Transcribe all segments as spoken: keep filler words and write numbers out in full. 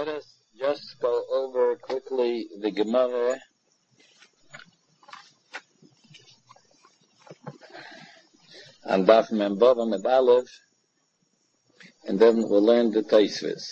Let us just go over quickly the Gemara. And Daf Mem Vav Med Aleph, and then we'll learn the Tosfos.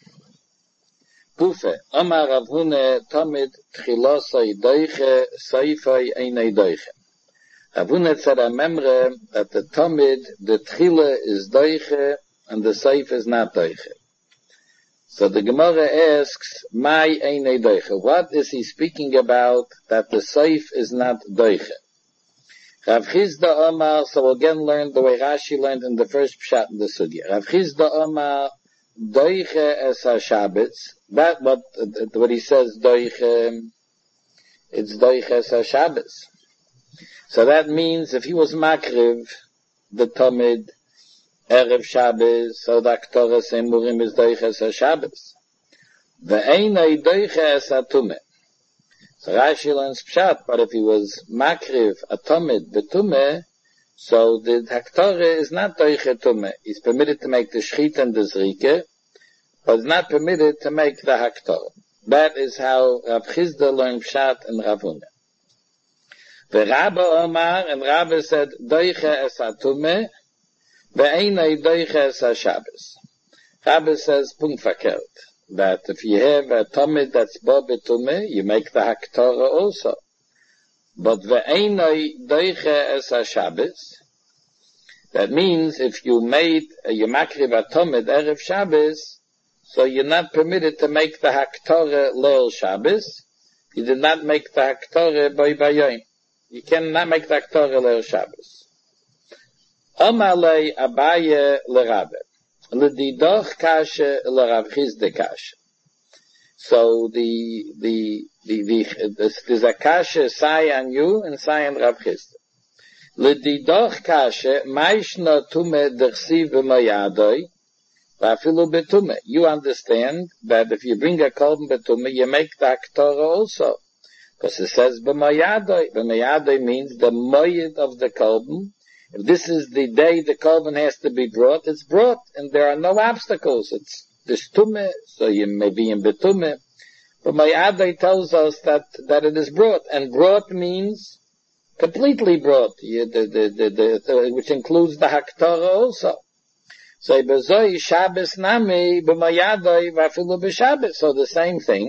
Pufe, Amar Rav Huna Tamid Tchilosai Doiche Seifai Einei Doiche. Rav Huna said a memre that the Tamid, the Tchile is Doiche and the Seif is not Doiche. So the Gemara asks, Mai Einei Doiche. What is he speaking about that the Seif is not Doiche? Rav Chizda Omar, so we'll again learn the way Rashi learned in the first pshat in the sugya. Rav Chizda Omar, Doiche es ha-Shabbos. That what what he says, Doiche, it's Doiche es ha-Shabbos. So that means if he was makriv, the Tamid, Erev Shabbos, so the Aktorah Semurim is Doiche es ha-Shabbos. Ve'einai Doiche es ha-Tumeh. So Rashi learns pshat, but if he was makriv, a Tamid, betumeh, so the Haktorah is not doiche tumeh. He's permitted to make the shchit and the zrike, but is not permitted to make the Haktorah. That is how Rav Chizda learned pshat and Rav Huna. The Rabba Omar, and Rabba said, doiche es ha-tumeh, ve'einai doiche es ha-Shabbos. Rabba says, punkt verkehrt. That if you have a Tamid that's bo betumeh, you make the Haktorah also. But ve'einai doiche es ha-Shabbos, that means if you made, uh, you makriv a Tamid Erev Shabbos, so you're not permitted to make the Haktorah Leil Shabbos. You did not make the Haktorah Boi Bayoim. You cannot make the Haktorah Leil Shabbos. Amalei Abaye L'Rabbe. L'didoch kashe l'Rav Chizda kashe. So the, the, the, the, there's a kashe sai on you and sai on Rav Chizda. L'didoch kashe ma'ishna tume d'chsiv b'mayadoi v'afilu betume. You understand that if you bring a korban betume, you make the Haktorah also. Because it says b'mayadoi. B'mayadoi means the moyed of the korban. If this is the day the korban has to be brought, it's brought, and there are no obstacles. It's this tume, so you may be in betume. But my Adai tells us that, that it is brought, and brought means completely brought, you, the, the, the, the, the, which includes the Haktorah also. So bezoi Shabbos nami b'mayadai v'afilu b'Shabbos. So the same thing.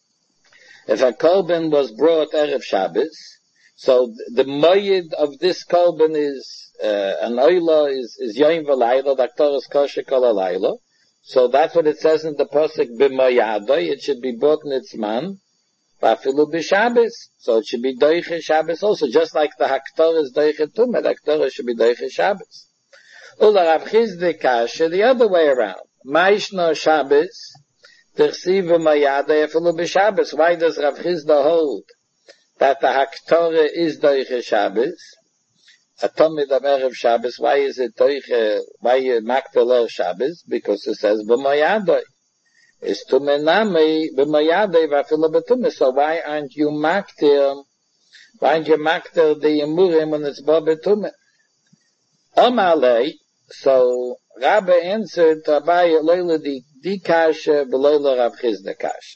If a korban was brought Erev Shabbos, so the moyed of this korban is uh, an oila is is yoim v'layla, the Haktorah is kosher kol halayla. So that's what it says in the pasuk b'mayadoi. It should be brought in its man, v'afilu b'Shabbos. So it should be doiche Shabbos also, just like the Haktorah is doiche tumah. The Haktorah should be doiche Shabbos. Ula Rav Chizda kashe the other way around. Ma'ishno Shabbos t'chsiv b'mayadoi afilu b'Shabbos. Why does Rav Chizda hold that the Haktorah is doiche Shabbos, a Tamid of Erev Shabbos? Why is it doiche, why makter leil Shabbos? Because it says b'mayadoi. It's tumenami b'mayadoi v'afilu betumeh. So why aren't you makter, why aren't you makter the Yemurim when it's bo betumeh? Amalei, so Rabbi answered, Abaye loyla di kashe b'loyla Rav Chizda kashe.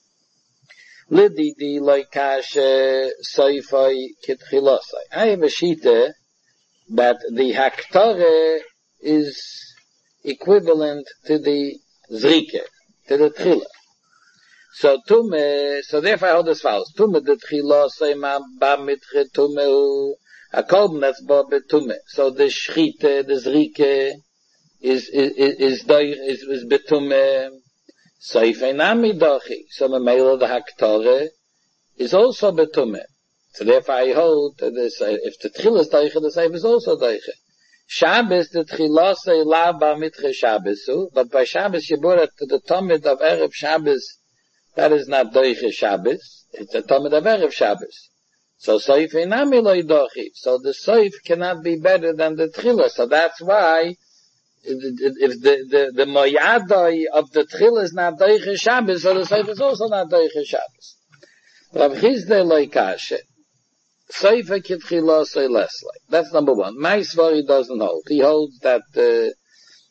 Lididi loikashe soifoi kitchilosai. I have a shita that the Haktorah is equivalent to the Zrike, to the Tchila. So Tume, so therefore I hold as follows. Tume de Tchilosai ma ba mitche Tume a korban that's ba betume. So the Shchite, the Zrike is, is, is, is, is, is betume. So if einami dochi, so memela the Haktorah is also betumeh. So therefore I hold that this, if the tchila is doiche, the seif is also doiche. Shabbos, the tchila say la ba mitche Shabbosu, but by Shabbos you brought it to the Tamid of Erev Shabbos. That is not doiche Shabbos. It's a Tamid of Erev Shabbos. So seif einami loy dochi. So the seif cannot be better than the tchila. So that's why if the, the, the moyadoi of the tchil is not doiche Shabbos, so the seif is also not doiche Shabbos. Rav Chizda loikashe. Seifa kitchila say less like. That's number one. My Svari doesn't hold. He holds that, uh,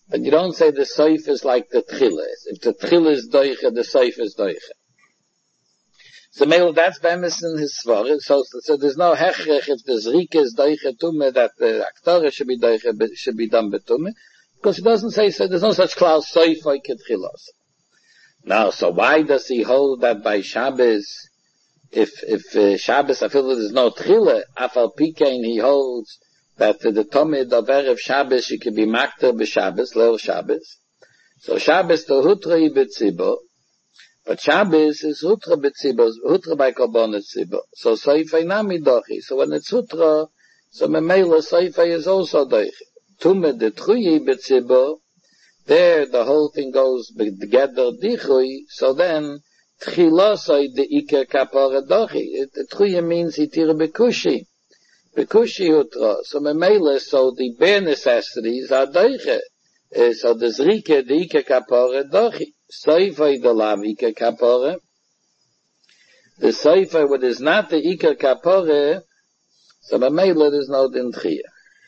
But you don't say the soif is like the tchila. If the tchila is doiche, the soif is doiche. So maybe that's bemis in his svar. So, so there's no hechrech if the zrike is doiche tume that the aktore should be doiche, should be done betume. Because it doesn't say so. There's no such clause soif like tchilas. Now, so why does he hold that by Shabbos, if if uh, Shabbos I feel that there's no tchila, afal pikein he holds that the Tomid of Erev Shabbos, you can be makter b'Shabbos, Leil Shabbos. So Shabbos to Hutra b'Tzibo, but Shabbos is Hutra b'Tzibo, Hutra by Korbanos Tzibo. So Seifei nami dochi. So when it's Hutra, so Memela Seifei is also dochi. Tume de Truyi b'Tzibo, there the whole thing goes together dichui, so then Tchilosoi de Iker Kapara dochi. The Truyi means Hitira b'Kushi. Bekushi utra, so memele, so the bare necessities are doiche. Uh, so the zrike, the ike kapore, dochi. Seifei the lav ike kapore. The seifei, what is not the ike kapore, so memele, there's no dintchia.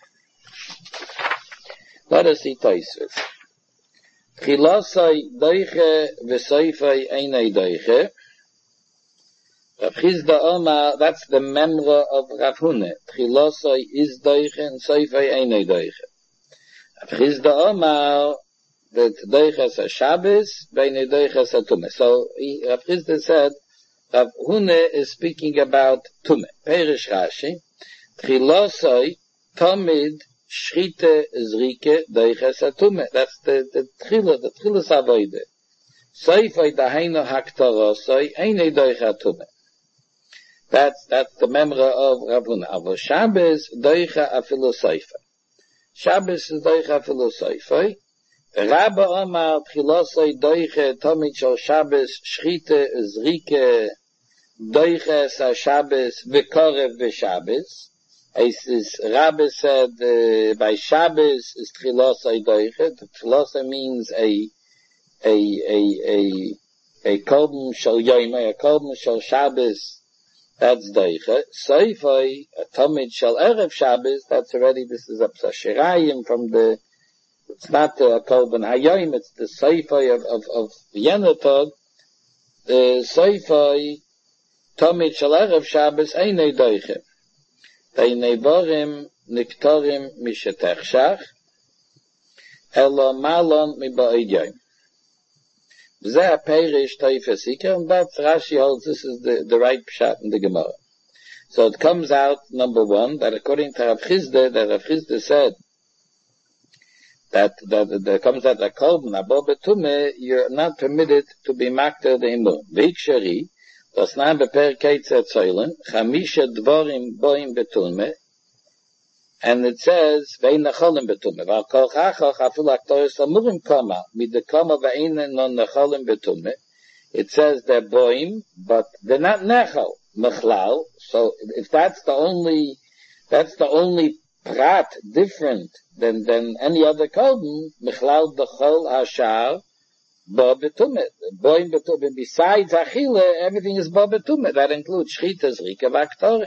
Let us see Tosfos. Chilosai doiche, v'seifei einei doiche. Rav Chizda Omar, that's the memra of Rav Hune. Tchilosai is doiche and Seifei einei doiche. Rav Chizda Omar, that doiche is a Shabbos, beinei doiche is a Tumeh. So he, Rav Chizda said, Rav Hune is speaking about Tumeh. Perish Rashi, Tchilosai, Tomid, Shrite, Zrike, doiche is a Tumeh. That's the, the Tchila, the Tchila Savoide. Seifei daheino haktorosai, einei doiche a Tumeh. That's, that's the memra of Rav Huna. Avo Shabbos, doicha afilu seifei. Shabbos is doicha afilu seifei. Rabba Omar, tchilosei doicha, tomid shal Shabbos, shchite, zrike, doicha sa Shabbos, v'korev v'Shabbos. As is, Rabba said, uh, by Shabbos is tchilosei doicha. The tchilosei means a, a, a, a, a kolben shal yoimei, a kolben shal Shabbos, that's doiche. Seifei, a tomid shel erev Shabbos, that's already, this is a psashirayim from the, it's not a kolben hayoim, it's the seifei of, of, of Yenotod. The seifei, tomid shel erev Shabbos, einei doiche. Einei vorim, niktorim, mishetechshach, elo malon mi ba'idyoim. Zeh perish Tosfos Ikar, and that's Rashi holds this is the, the right pshat in the Gemara. So it comes out, number one, that according to Rav Chizda, that Rav Chizda said, that, that, that comes out that Kolben, Abo Betume, you're not permitted to be makter the imun. V'ik shari, das nam beper keitzet zoylen, chamisha dvorim boim betume, and it says, ve'in necholim betume, v'al kol chachach afil aktoris amurim koma, mid the koma ve'in non necholim betume. It says they're boim, but they're not nechol, mechlal. So if that's the only, that's the only prat different than, than any other kolben, mechlal b'chol hashar, bo betume. Boim betume. Besides achile, everything is bo betume. That includes shchita, zrika, v'aktore.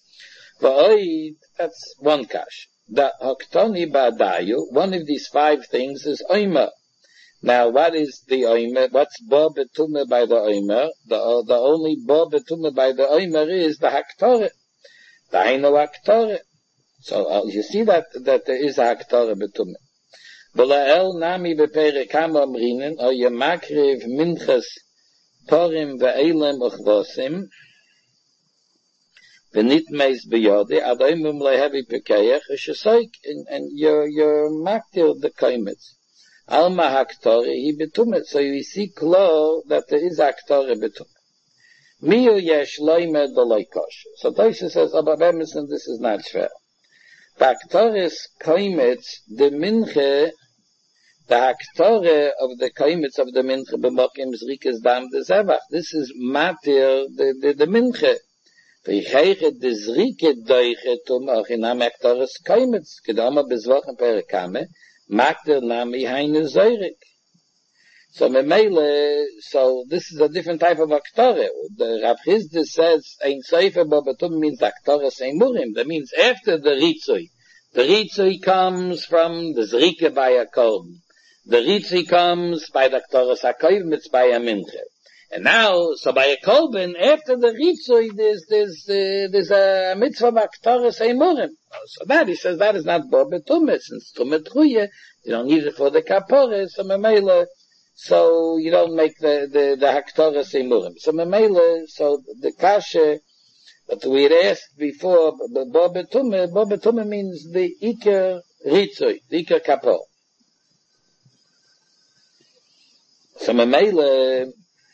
V'oid, that's one kash. The hoktoni ba'adayu, one of these five things is oimer. Now, what is the oimer? What's bo betume by the oimer? The, uh, the only bo betume by the oimer is the haktore. The haino haktore. So, uh, you see that, that there is a haktore betume. V'la'el nami b'perek hama amrinen, o yemakriv minchas porim ve'elem uchvosim, v'nitmeis b'yodi, adoimum lehevi pekeach, v'shesoik, and you're, you're maktir the koimetz. Alma haktore hi betumet. So you see klo that there is haktore betumet. Miu yesh loimer doloikosh. So Tosfos says, about Emerson, this is not fair. Haktores koimetz, the minche, the haktore of the koimetz of the minche, b'mokim zrikes dam de zevach. This is matir, the, the, the minche. V'yicheiche de zrike doiche tum ochinam haktores koimetz. Kedama bezvochen perekame, makter nami heine zeurik. So memele, so this is a different type of haktore. The Rav Chizda says ein sefer bo betum means haktore seimurim. That means after the ritzui. The ritzui comes from the zrike by a kolben. The Ritzi comes by the Ktoros HaKoyim, it's by a Minche. And now, so by a Kolben, after the Ritzi, there's, there's, uh, there's a mitzvah by Ktoros Eimurim. So that, he says, that is not Bo Betumah, since Tumah Truye, you don't need it for the Kapore, so Memela, so you don't make the, the, the Haktoros Eimurim. So Memela, so the Kasha, but we had asked before, Bo Betumah, Bo Betumah means the Iker Ritzi, the Iker Kapor. So Memela,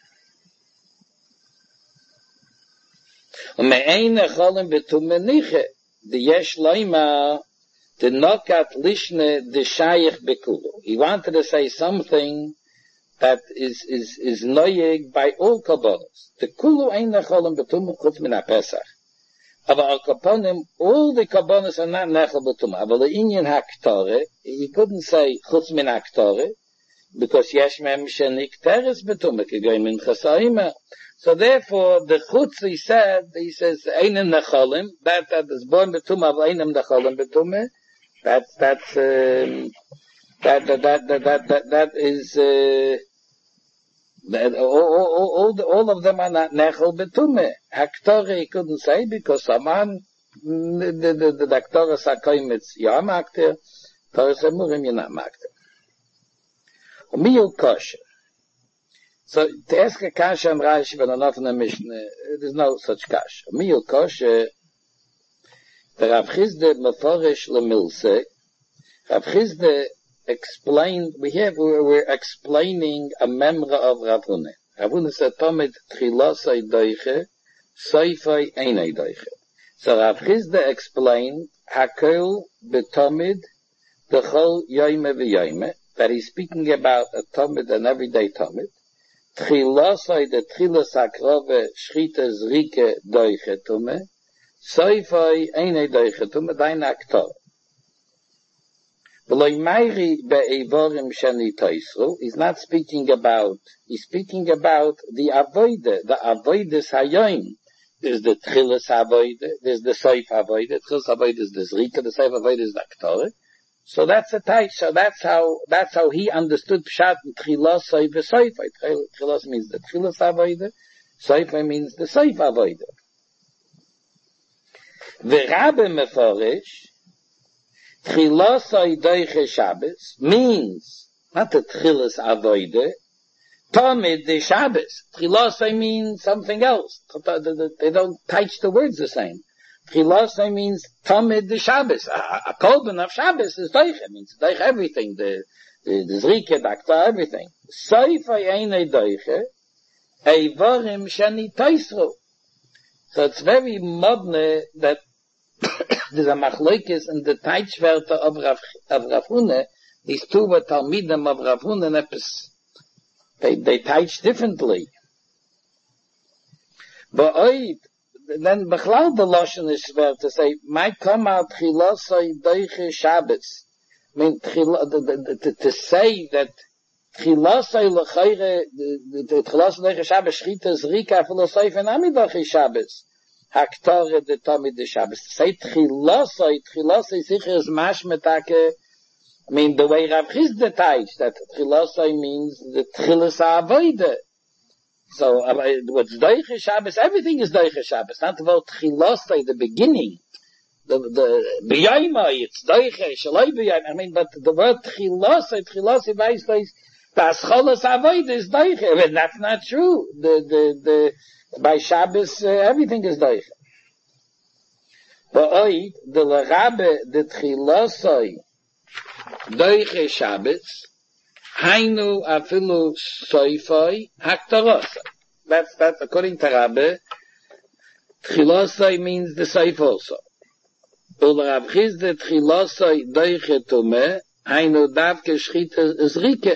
ומאין יכולים בתומניחה, יש לומר, the nokat lishne the shayich bekulu. He wanted to say something that is, is, is noyeg by all kabbalas. The kulu ein necholim betumah chutz min ha-pesach. Aber al kaponim, all the kabbalas are not nechol betumah. Aber the inyan ha-ktore, he couldn't say chutz min ha-ktore, because yesh mem shenik teres betumah, kegoy min chasayimah. So therefore, the chutz, he said, he says, einem necholim, that, that is born betumah, but einem necholim betumah, that's, that's, um, that, that, that, that, that, that, that is, uh, that, all, all, all, the, all of them are not nechol betumah. Haktore, he couldn't say, because someone, the, the, the, the Haktore Sakoyim, it's yah makter, Torah Semurim, you're not makter. Umiyul kosher. So, to ask a kasha and Rashi, but not in the Mishnah, there's no such kasha. Miyul kosher, the Rav Chizde Meforish Lemilse, Rav Chizde explained, we have, we're, we're explaining a memra of Rav Hune. Rav Hune said, Tomid Tchilosai Doiche, Soifai Einei Doiche. So Rav Chizde explained, Hakol Betomid, the Chol Yoime V'Yoime, that he's speaking about a Tomid, an everyday Tomid, Tchilosai the Tchilos Akrove Shchita Zrike Doiche Tume, Soifai Eine Doiche Tume, Dain Aktor. V'loi Meiri Be'evorim Shani Toisru, he's not speaking about, he's speaking about the Avoide, the Avoides Hayoim. There's the Tchilos Avoide, there's the Soif Avoide, the Tchilos Avoide is the Zrike, the Soif Avoide is the Aktor. So that's a type. So that's how that's how he understood Pshat and Tchilos Soif Soifai. Tchilos means the Tchilos Avoide. Soifai means the Soif Avoide. The Rabbe Meforish Tchilos Doiche Shabbos means not the Tchilos Avoide. Tomid the Shabbos. Tchilos means something else. They don't touch the words the same. Tchilosai means Tomid the Shabbos. A, a kolben of Shabbos is Doiche. It means Doiche everything. The, the, the Zrike, the Akta, everything. Soifai Einei Doiche, Eivorim Shani Toisru. So it's very modne that there's a machlokes in the Teitschwerte of Rav, of Rav Hune. These two were Talmidim of Rav Hune. They, they teach differently. But oid, then Bechlal the Lashon is where to say, might come out Chilosai Doiche Shabbos. I mean, to, to say that Chilosai L'chayre, the Chilosai Doiche Shabbos, Shchita Zrika, Philosoph and Amidoche Shabbos, Haktore de Tomid de Shabbos. To say Chilosai, Chilosai sicher is Mashmetake, I mean, the way Rav Chizde teach, that Chilosai means the Tchilas Avoide. So, uh, what's Doiche Shabbos, everything is Doiche Shabbos, not about Chilosai, the beginning. The, the, B'yayma, it's Doiche, Shalai B'yayma, I mean, but the word Chilosai, Chilosai, weiß das, das Cholos Avoid is Doiche, but that's not true. The, the, the, by Shabbos, uh, everything is Doiche. But oid, the Larabe, the Chilosai, Doiche Shabbos, Hainu afilu soifoi haktarosa. That's, that's according to Rabbe. Tchilosai means the soif also. Ul Rav Chizde tchilosai doiche tume, hainu davke shchita zrike.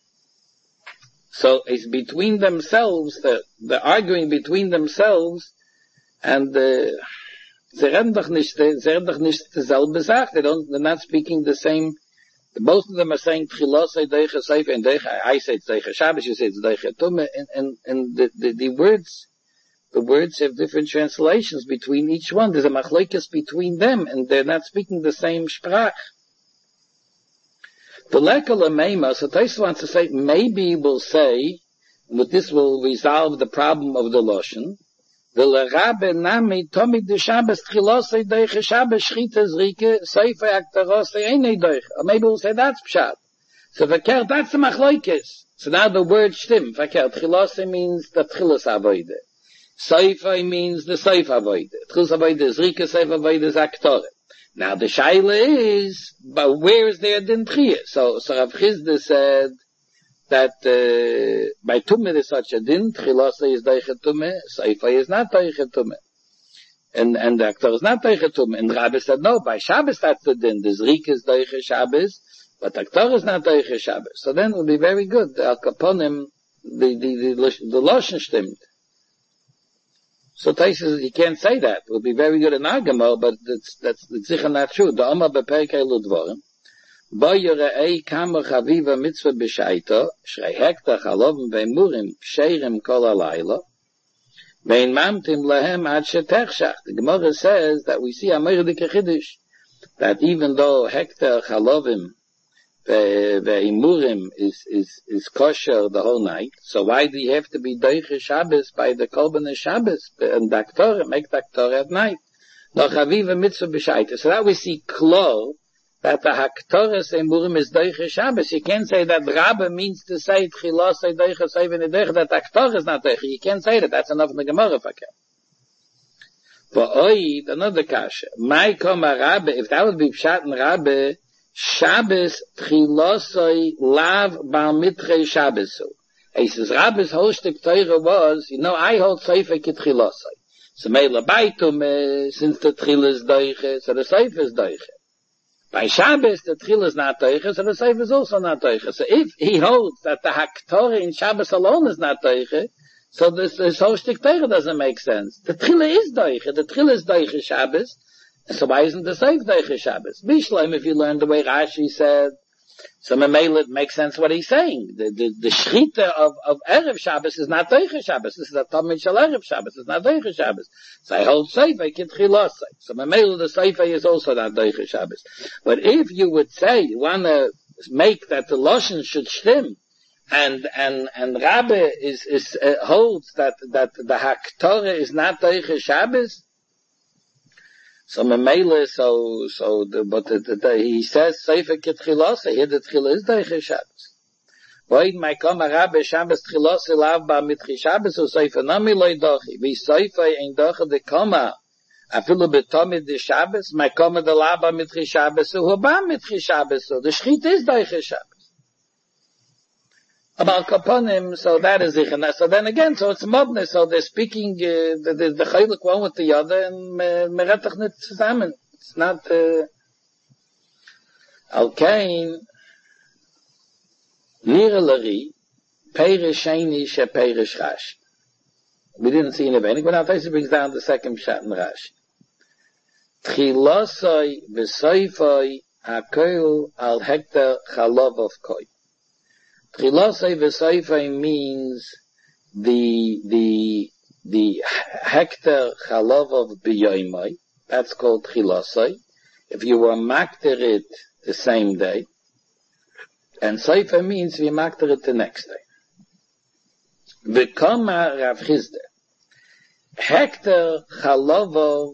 So it's between themselves, the, the arguing between themselves, and the, ze reden doch nicht, ze reden doch nicht dieselbe Sache. They don't, they're not speaking the same. Both of them are saying Tchilosai Deiche Seife and Deiche. I say it's Deiche Shabbos, you say it's Deiche Tume, and and and the, the the words, the words have different translations between each one. There's a machlokes between them, and they're not speaking the same sprach. The lekala meima, so Tosfos wants to say, maybe we'll say, but this will resolve the problem of the Loshen, the lerabe nami tomid de Shabbos tchilosei deiche Shabbos shchita zrike seife aktarosei einei deiche. Or maybe we'll say that's pshat. So verkehrt, that's the machlokes. So now the word shtim, verkehrt, tchilosei means the tchilas avoide. Seife means the seif avoide. Tchilas avoide is rike, seif avoide is aktore. Now the shaila is, but where is there din tchiyah? So, so Rav Chizda said, that uh, by Tumah is such a din, Tchilasa is Deiche Tumah, Seifa is not Deiche Tumah. And, and the Aktor is not Deiche Tumah. And Rabbi said, no, by Shabbos that's the din. The Zrik is Deiche Shabbos, but Aktor is not Deiche Shabbos. So then it will be very good. Al Kaponim, the, the, the, the Loshen stimmt. So Taisus, you can't say that. It will be very good in Agamo, but that's, that's, that's sicher not true. The Oma Beperkei Ludvorim, Bo yirei kama chaviva mitzvah b'shaito, shrei hekta chalovim ve'murim psheirim kol halayla, ve'in mamtim lehem ad shetechshach. The Gemara says that we see a meirdik chiddush, that even though hekta chalovim ve'imurim is, is, is kosher the whole night, so why do you have to be doiche Shabbos by the Korban Shabbos, and daktorah, make daktorah at night? No chaviva mitzvah b'shaito. So that we see klo, that the Haktoras Emurim is Deiche Shabbos. You can't say that Rabbe means to say Tchilos Deiche Seven Deiche, that Haktor is not Deiche. You can't say that. That's enough in the Gemara for Ken. For Oid, another kasha. My Koma Rabbe, if that would be Pshat and Rabbe, Shabbos Tchilosoi Lav Bar Mitre Shabbosu. He says Rabbe's whole shtick Torah was, you know, I hold Seife Ki Tchilosoi. So Meila Baitum, since the Tchil is Deiche, so the Seife is Deiche. By Shabbos, the Tchil is not Teiche, so the Seif is also not Teiche. So if he holds that the Haktorah in Shabbos alone is not Teiche, so this, this whole shtick Teiche doesn't make sense. The Tchil is Teiche, the Tchil is Teiche Shabbos, so why isn't the Seif Teiche Shabbos? Bishleim, if you learn the way Rashi said, so Memele, it makes sense what he's saying. The, the, the Shchita of, of Erev Shabbos is not Teiche Shabbos. This is a Tamid Shal Erev Shabbos. It's not Teiche Shabbos. So I hold Seifei Ki Tchilosei. So Memele, the Seifei is also not Teiche Shabbos. But if you would say, you want to make that the Loshen should shtim, and, and, and Rabbe is, is, uh, holds that, that the Haktorah is not Teiche Shabbos, so Memele, so, so, the, but the, the, the, he says, Seife Ki Tchilosei, here the Tchil is Deiche Shabbos. Void my Koma Rabbe Shabbos Tchilosei Lav Bar Mitchi Shabbos, so Seife Nami Loi Dochi, Vi Seife Ein Dochi de Koma, Afilu Betomid de Shabbos, my Koma de Lav Bar Mitchi Shabbos, so Hu Bar Mitchi Shabbos, so the Shchit is Deiche Shabbos. About Kaponim, so that is it. So then again, so it's modern, so they're speaking, uh, the, the, the Chaylik one with the other, and meretach nit zusammen. It's not, uh, Al-Kain, Nira Lari, Perish Sheni, She Perish Rashi. We didn't see in the beginning, but now Taisa brings down the second shot in Rashi. Tchilosoi, V'soifoi, HaKoil, Al-Hektar, Chalov of Koi. Tchilosei v'soifei means the, the, the hektar chalav of biyoimai. That's called tchilosei. If you were makter it the same day. And soifei means we makter it the next day. V'koma Rav Chizda. Hektar chalav of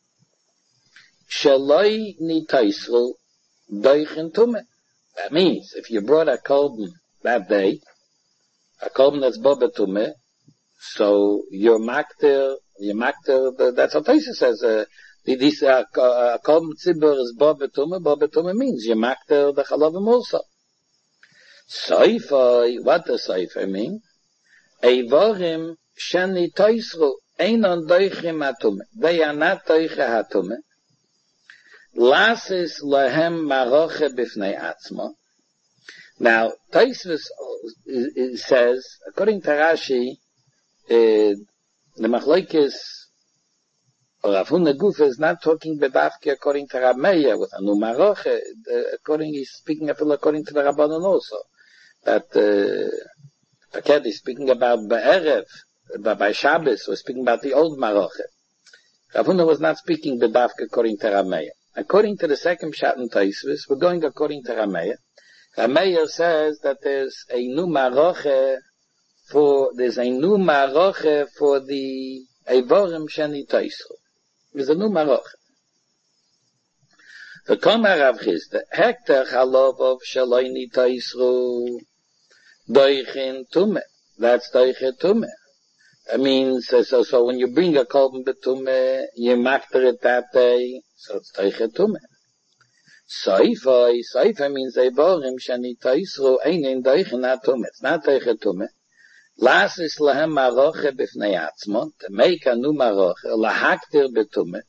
shaloi nitaisru doichin tumeh. That means if you brought a korban that day, a korban that's boba tumeh, so your makter, your makter, that's what Taisa says, uh, this, uh, a korban tzibur is boba tumeh, boba tumeh means your makter the chalavim also. Soifai, what does soifai mean? Eivorim sheni toisru, einon doichim hatumeh. They are not doiche hatumeh. Lasis lahem maroche bifnei atzma. Now, Tosfos says, according to Rashi, uh, the machlokes or Rav Huna Gufa is not talking bedavke according to Rav Meir with anu maroche. Uh, according, he's speaking according to the Rabbanon also. That uh, okay, he's speaking about be'erev, by Shabbos, was speaking about the old maroche. Rav Huna was not speaking bedavke according to Rav Meir. According to the second pshat in Tosfos, we're going according to Rav Meir. The Meir says that there's a new maroche for, there's a new maroche for the Eivorim Sheni Taisru. There's a new maroche. The Komar Rav Chisda, Hekter Chalov of Shaloini Taisru, Doichin Tume. That's Doichin Tume. That means, so, so when you bring a Kolben Betume, you mafter it that day, so it's Doichin Tume. Soifai, Soifai means Eivorim Sheni Taisru, Einen Doichin Atume. It's not Doichin Tume. Las is lahem maroche b'fnei atzmo, to make a new maroche, lahaktir betume,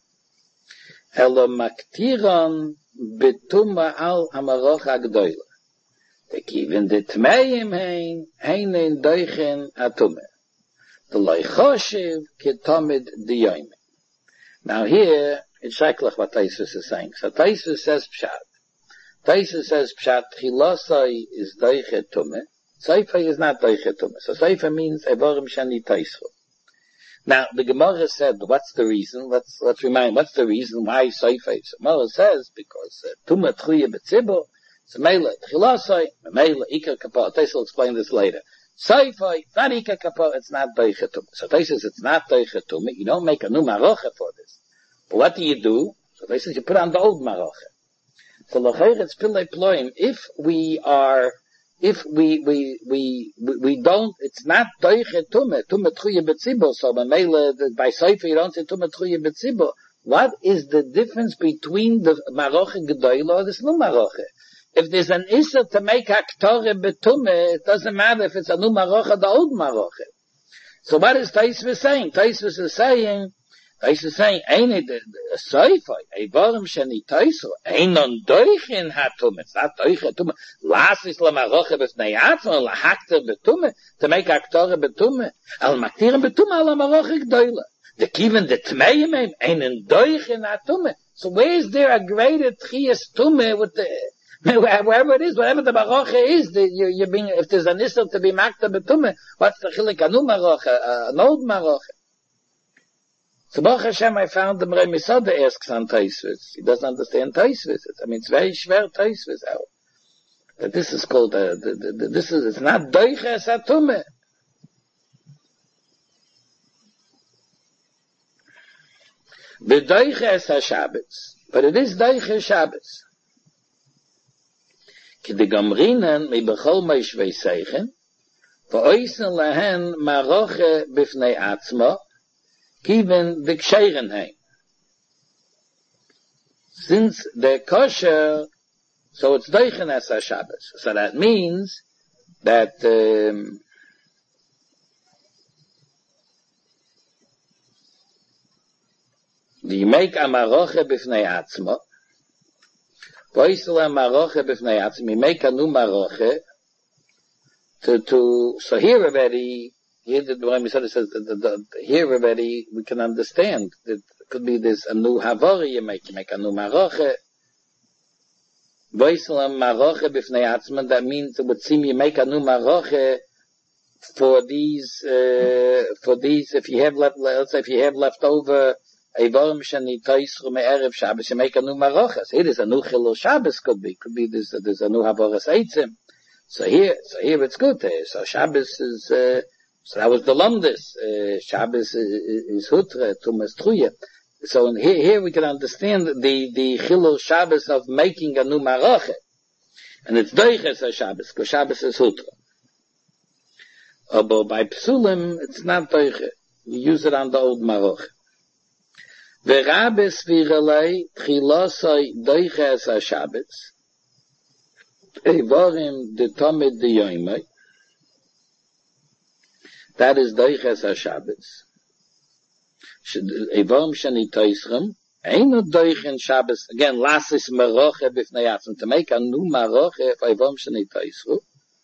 elo maktiron betume al amaroche agdoyle. Te kiven de tmeim hein, heinen doichen atume. The loichoshiv ketomid diyoyme. Now here, it's shaklach what Taisus is saying. So Taisus says pshat. Taisus says pshat, chilosai is doiche tume, Seifa is not Doichetum. So Seifa means Eivorim Sheni Taisru. Now, the Gemara said, what's the reason? Let's, let's remind, what's the reason why Seifa is? The Gemara says, because Tumah Tchuya B'tzibur, so Meila Tchilasai, Meila Ikar Kapor. Taisus will explain this later. Seifa, it's not Ikar Kapor, it's not Doichetum. So Taisus says, it's not Doichetum. You don't make a new Maroche for this. But what do you do? So Taisus, you put on the old Maroche. So L'cheir it's Pillei Ploim. If we are If we, we, we, we, we don't, it's not doiche tume, tume tchuye betzibur, so by Seifa you don't say tume tchuye betzibur. What is the difference between the maroche gedoyle or this new maroche? If there's an issa to make haktore betume, it doesn't matter if it's a new maroche or the old maroche. So what is Taisvis saying? Taisvis is saying, Taisvis is saying, ain't it a Seifa, Eivorim Sheni Taisru, ain't on doichin hatume, it's not doichin tume, las is la maroche b'fnei atzmo, la hakter betume, to make haktore betume, al maktirim betume, al maroche gdoyle. The kiven the tmeim ain't on doichin hatume. So where is there a greater tchias tume with the, wherever it is, whatever the maroche is, the, you, you're being, if there's an issur to be makter betume, what's the chilik anu maroche, uh, an old maroche? So Baruch Hashem, I found the Mrei Misada asks on Taisvis. He doesn't understand Taisvis. I mean, it's very schwer Taisvis out. That this is called, uh, the, the, the, this is, it's not Doiche Satume. The Doiche es HaShabbos. But it is Doiche Shabbos. Ki de Gomrinen, mi bechol meishvei seichen, v'oisen lehen maroche b'fnei atzmo, given the ksherenheim. Since they're kosher, so it's doichen as a Shabbos. So that means that um, you make a maroche b'fnei atzmo, v'oisel maroche b'fnei atzmo, you make a new maroche to, to, so here already, here the Mrei Misada says that the, the, the, here already we can understand that it could be this a new havori you make, you make a new maroche. Voiselam maroche b'fnei atzman, that means it would seem you make a new maroche for these, uh, for these, if you have left, let's say if you have left over Eivorim Sheni Taisru me'erev Shabbos, you make a new maroche. So here is a new chilul Shabbos could be, could be this, there's a new havoras eitzim. So here, so here it's good. So Shabbos is, uh, so that was the Lomdus. Uh, Shabbos is, is Hutra, Tumas Truya. So here, here we can understand the, the Chilul Shabbos of making a new Maroche. And it's Doiches HaShabbos, because Shabbos is Hutra. But by Psulim, it's not Doiche. You use it on the old Maroche. V'rabes v'relei chilosoi Doiches HaShabbos. Eivorim de Tomid de Yoimai. That is Doiches HaShabbos. Eivorim Sheni Taisrum. Eino Doichen Shabbos. Again, lasis maroche b'fnei atzmo. To make a new maroche of Eivorim Sheni Taisrum.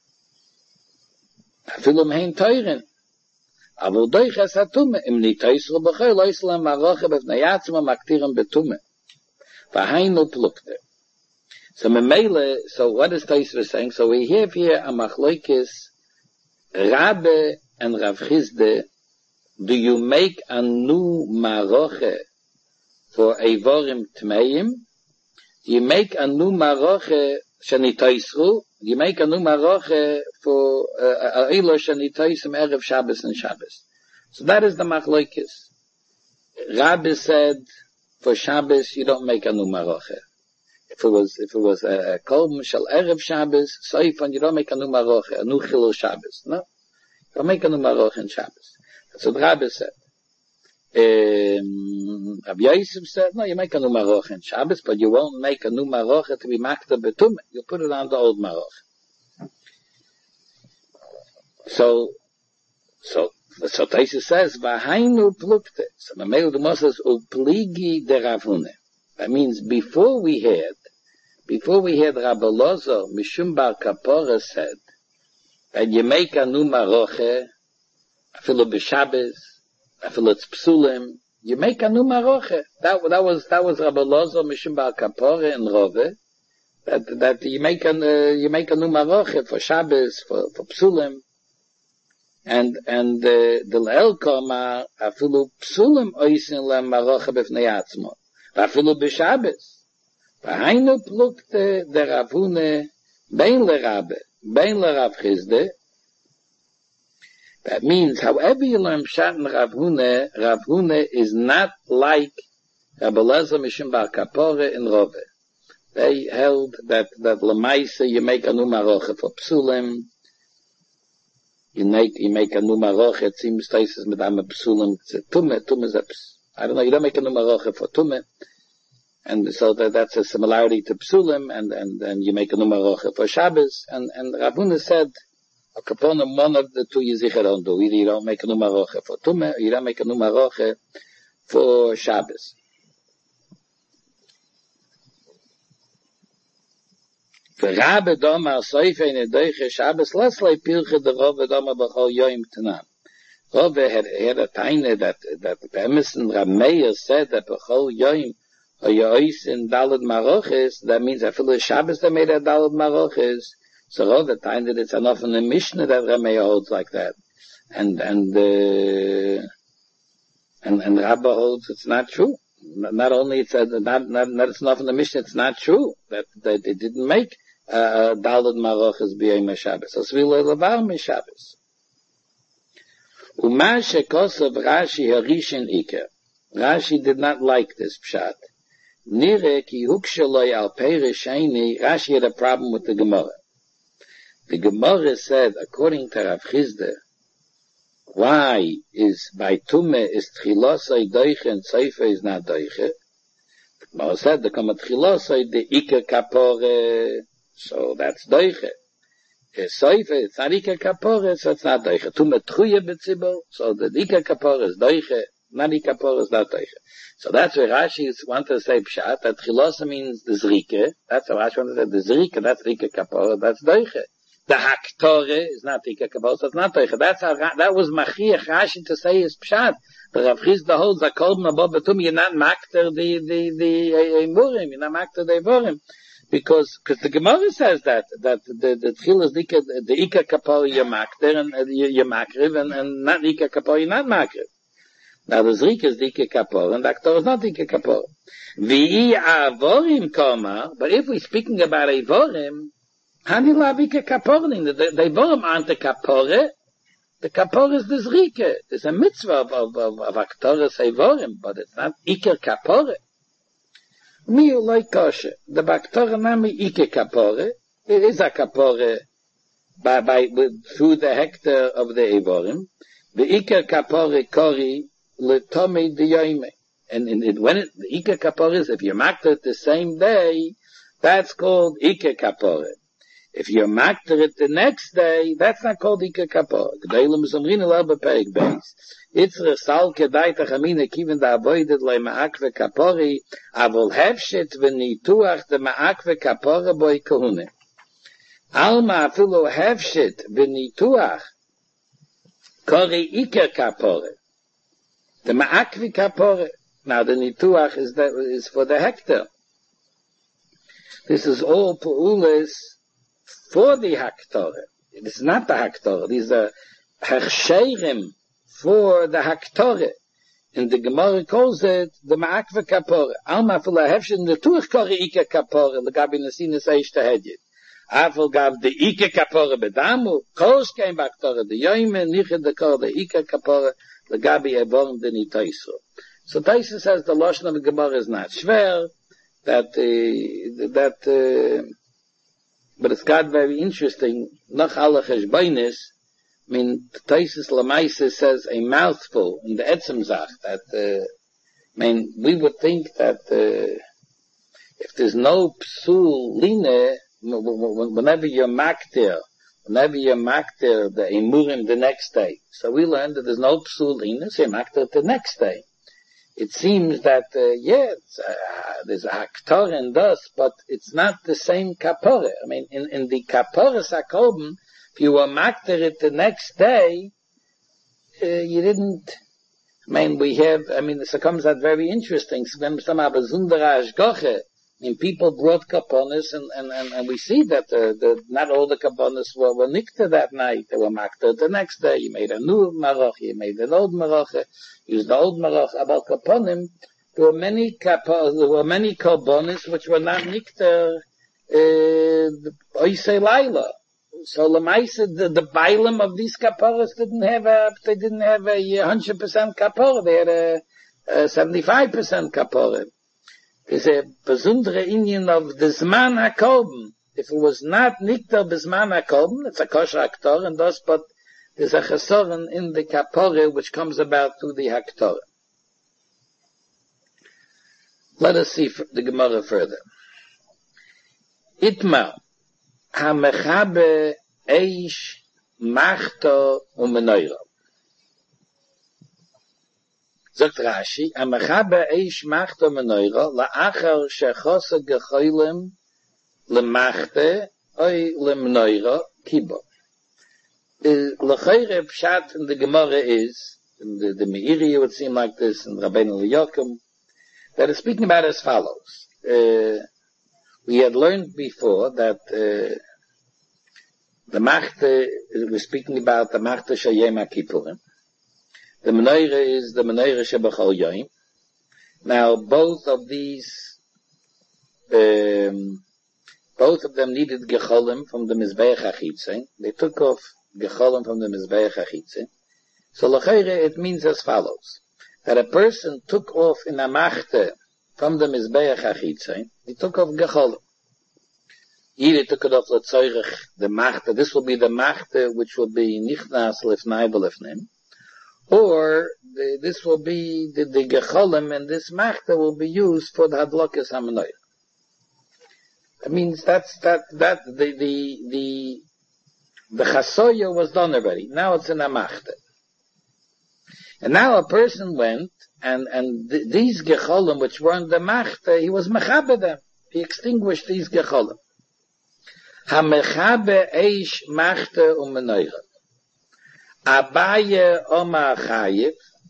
Afilum hein teuren. Aber Doiches HaTume. Im ni Taisrum b'chol oislam maroche b'fnei atzmo maktirim betume. V'hainu plukte. So Memele, so what is Taisva saying? So we have here a machloikis Rabbe and Rav Chisda. Do you make a new maroche for Eivorim Tmeim? Do you make a new maroche shenitoisru, you make a numaroche for a ilo shenitoism erev Shabbos and Shabbos. So that is the machlokes. Rabbi said, for Shabbos you don't make a numaroche. If it was, if it was a kolm shel erev Shabbos, soifon, you don't make a numaroche, a nu chilul Shabbos. No, you don't make a numaroche in Shabbos. That's what Rabbi said. Um, Rabbi Yosef said, no, you make a new maroch in Shabbos, but you won't make a new maroch to be makta betumah. You put it on the old maroch. So, so, so Taisa says, Vahainu plukte. So the Meil Demo says, Upligi de Ravune. That means before we had, before we had Rabbi Lozo, Mishum Bar Kapora said, that you make a new maroche, afilu b'Shabbos, afilu it's psulim, you make a new maroche. That, that was, that was Rabbi Lozo, Mishum Bar Kapora in Rove, that, that you make a, uh, you make a new maroche for Shabbos, for, for psulim, and, and, uh, the Le'el Koma, afilu psulim oisin lem maroche b'fnei atzmo, afilu b'Shabbos. Vahainu plukte de Ravune, bein le Rabbe, bein le Rav Chizde. That means, however you learn Pshat and Rav Hune, Rav Hune is not like Rabbi Elazar Mishum Bar Kapore in Rove. They held that, that Lamaisa, you make a new maroche for Psulim, you make, you make a new maroche, it seems, Taisis Medama Psulim, it's a Tume, Tume is a Ps. I don't know, you don't make a new maroche for Tume, and so that, that's a similarity to Psulim, and, and, and you make a new maroche for Shabbos, and, and Rav Hune said, a kaponim, one of the two you sicher don't do. Either you don't make a new maroche for Tumah, or you don't make a new maroche for Shabbos. For Rabbe Doma, Soife in Edoiche Shabbos, let's lay Pilche the Rabbe Doma B'chol Yoim Tanan. Rabbe had, had a tiny that, that Emerson Rameir said that B'chol Yoim, or Yois in Dalad Maroches, that means I feel the Shabbos they made a Dalad Maroches. So all the time that it's enough in the Mishnah that Rameir holds like that. And, and, uh, and, and Rabba holds it's not true. Not only it's, uh, not, not, not it's enough in the Mishnah, it's not true. That, that it didn't make, uh, Dalad Maroches B'yom Shabbos. So Svila Levar Mishabbos. Uma shekosav Rashi Harishin Iker. Rashi did not like this pshat. Nire ki hukshaloi al Perish Sheni, Rashi had a problem with the Gemara. The Gemara said, according to Rav Chizde, why is by Tume is Tchilosai Doiche and Seife is not Doiche? The Gemara said, the Kama Tchilosai the Iker Kapore, so that's Doiche. Seife, it's not Iker Kapore, so it's not Doiche. Tume Tchuye B'tzibor, so the Iker Kapore is Doiche, not Iker Kapore is not Doiche. So that's where Rashi wants to say Pshat, that Tchilosa means the Zrike, that's how Rashi wants to say the Zrike, that's Iker Kapore, that's Doiche. The Haktore is not Ika Kabbalah, so it's not Teicha. That's how, that was Machiach Rashi to say his Pshat. The Rav Chizda holds a Kolb Nabot Betum, you're not Makter the, the, the, Emurim, you're not Makter the Emurim. Because, because the Gemara says that, that the, the Tchil is the Ika, the Ika Kapal you're Makter, and you're Makriv, and, and not Ika Kapal you're not Makriv. Now the Zrik is the Ika Kapal, and the Aktor is not Ika Kapal. V'i Avorim Koma, but if we're speaking about Evorim, Hani lavike kapornin. The vorim aren't the kapore. The kapore is the zrike. There's a mitzvah of, of, of, of aktoras evorim, but it's not iker kapore. Mi uloi koshe. The baktora nami iker kapore. It is a kapore by, by, with, through the hectare of the evorim. The iker kapore kori letomi diyoime. And, and it, when it, the iker kapore is, if you marked it the same day, that's called iker kapore. If you're makter it the next day, that's not called Ika Kapor. G'daylim zomrin el arba perik beis. Itzre sal kedai tachamine kiven da avoidet le ma'akve kapori, avol hefshet v'nituach de ma'akve kapore boi kohune. Alma afilu hefshet v'nituach kori Ika Kapore. The ma'akve kapore. Now the nituach is, that, is for the hectare. This is all pu'ules for the Haktore. It is not the Haktore. These are Hechsherim for the Haktore. And the Gemara calls it the Ma'akve Kapore. Alma Fula Hefshin, the Tuach Kori Ika Kapore, the Gabi Nasina Seish Tehedit. Afel gab the Ike Kapore bedamu, Kos came back to the Yoime, Niche de Kor, the Ike Kapore, the Gabi Eborn de Nitaiso. So Taisa says the Lashon of the Gemara is not schwer, that, uh, that, uh, but it's got very interesting, Nach alle Cheshbainis, I mean, Taisis Lamaisa says a mouthful in the Etzem Zach, that, uh, I mean, we would think that, uh, if there's no Psul Line, whenever you're maktir, whenever you're maktir the emurim the next day. So we learned that there's no psul ina, so you're maktir the next day. It seems that, uh, yeah, it's, uh, there's a haktor and thus, but it's not the same kapore. I mean, in, in the kapore sakoben, if you were maktir it the next day, uh, you didn't, I mean, we have, I mean, this comes out very interesting. So when some have a zundera ashgoche, I mean, people brought kaponis, and, and, and, and we see that uh, the, not all the kaponis were, were nikta that night. They were makta the next day. You made a new maroch, you made an old maroch, used the old maroch. About kaponim, there were many kapon, there were many kaponis which were not nikta uh, oisei laila. So lemaisa, the, the bailam of these kaporas didn't have a, they didn't have a one hundred percent kapora. They had a, a seventy-five percent kapora. There's a besondere Indian of the Zman HaKoben. If it was not Niktar B'Zman HaKoben, it's a kosher Haktor, and thus, but there's a chesoren in the Kapore which comes about through the Haktor. Let us see the Gemara further. Itmar, HaMechabe Eish Machto U'Menoiro. Sagt Rashi, Amachabe Eish Machta Menoira, La'achar Shechose Gechoylem Lemachte, Oy Lemnoira, Kibo. L'chayre Pshat in the Gemara is, in the, the Meiri would seem like this, in Rabbeinu Yochum, that is speaking about as follows. Uh, we had learned before that uh, the Machte, we're speaking about the Machte Shayem HaKippurim. The Menorah is the Menorah Shebachol Yoim. Now, both of these, um, both of them needed Gecholim from the Mizbeach HaChitze. They took off Gecholim from the Mizbeach HaChitze. So, L'chayre, it means as follows. That a person took off in a Machte from the Mizbeach HaChitze, he took off Gecholim. Either took it off L'tzoyrech, the Machte, this will be the Machte which will be Nichnas Lifnai B'Lifnim. Or the, this will be the, the gecholim, and this machta will be used for the hadlokas hamanoyah. That means that's that that the the the the chasoya was done already. Now it's in a machta, and now a person went and and th- these gecholim which were in the machta, he was mechabe them. He extinguished these gecholim. Ha mechabe eish machta umenoyah. Abaye Omar Chayiv,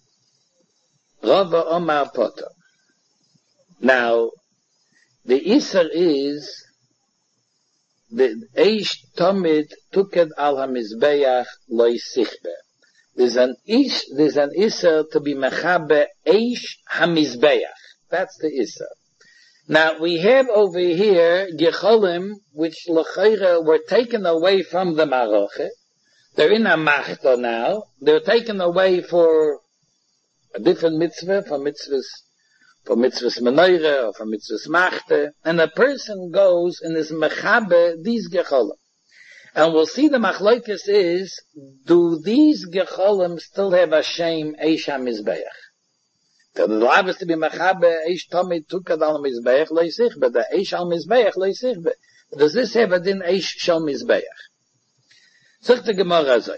Rava Omar Potter. Now, the Isser is, the Eish Tomid Tuked Al HaMizbeach Loi Sichbe. There's an Ish, there's an Isser to be Mechabe Eish HaMizbeach. That's the Isser. Now, we have over here Gecholim, which L'chayre were taken away from the Maroche. They're in a machta now. They're taken away for a different mitzvah, for mitzvahs, for mitzvahs menorah, or for mitzvahs machta. And a person goes and is mechabe these gecholim. And we'll see the machlokes is, do these gecholim still have a shame eish ha-mizbeach? The lab is to be mechabe eish tomid tukad al mizbeach leisich, but the eish al mizbeach leisich. Does this have a din eish shal mizbeach? Sagt the Gemara so.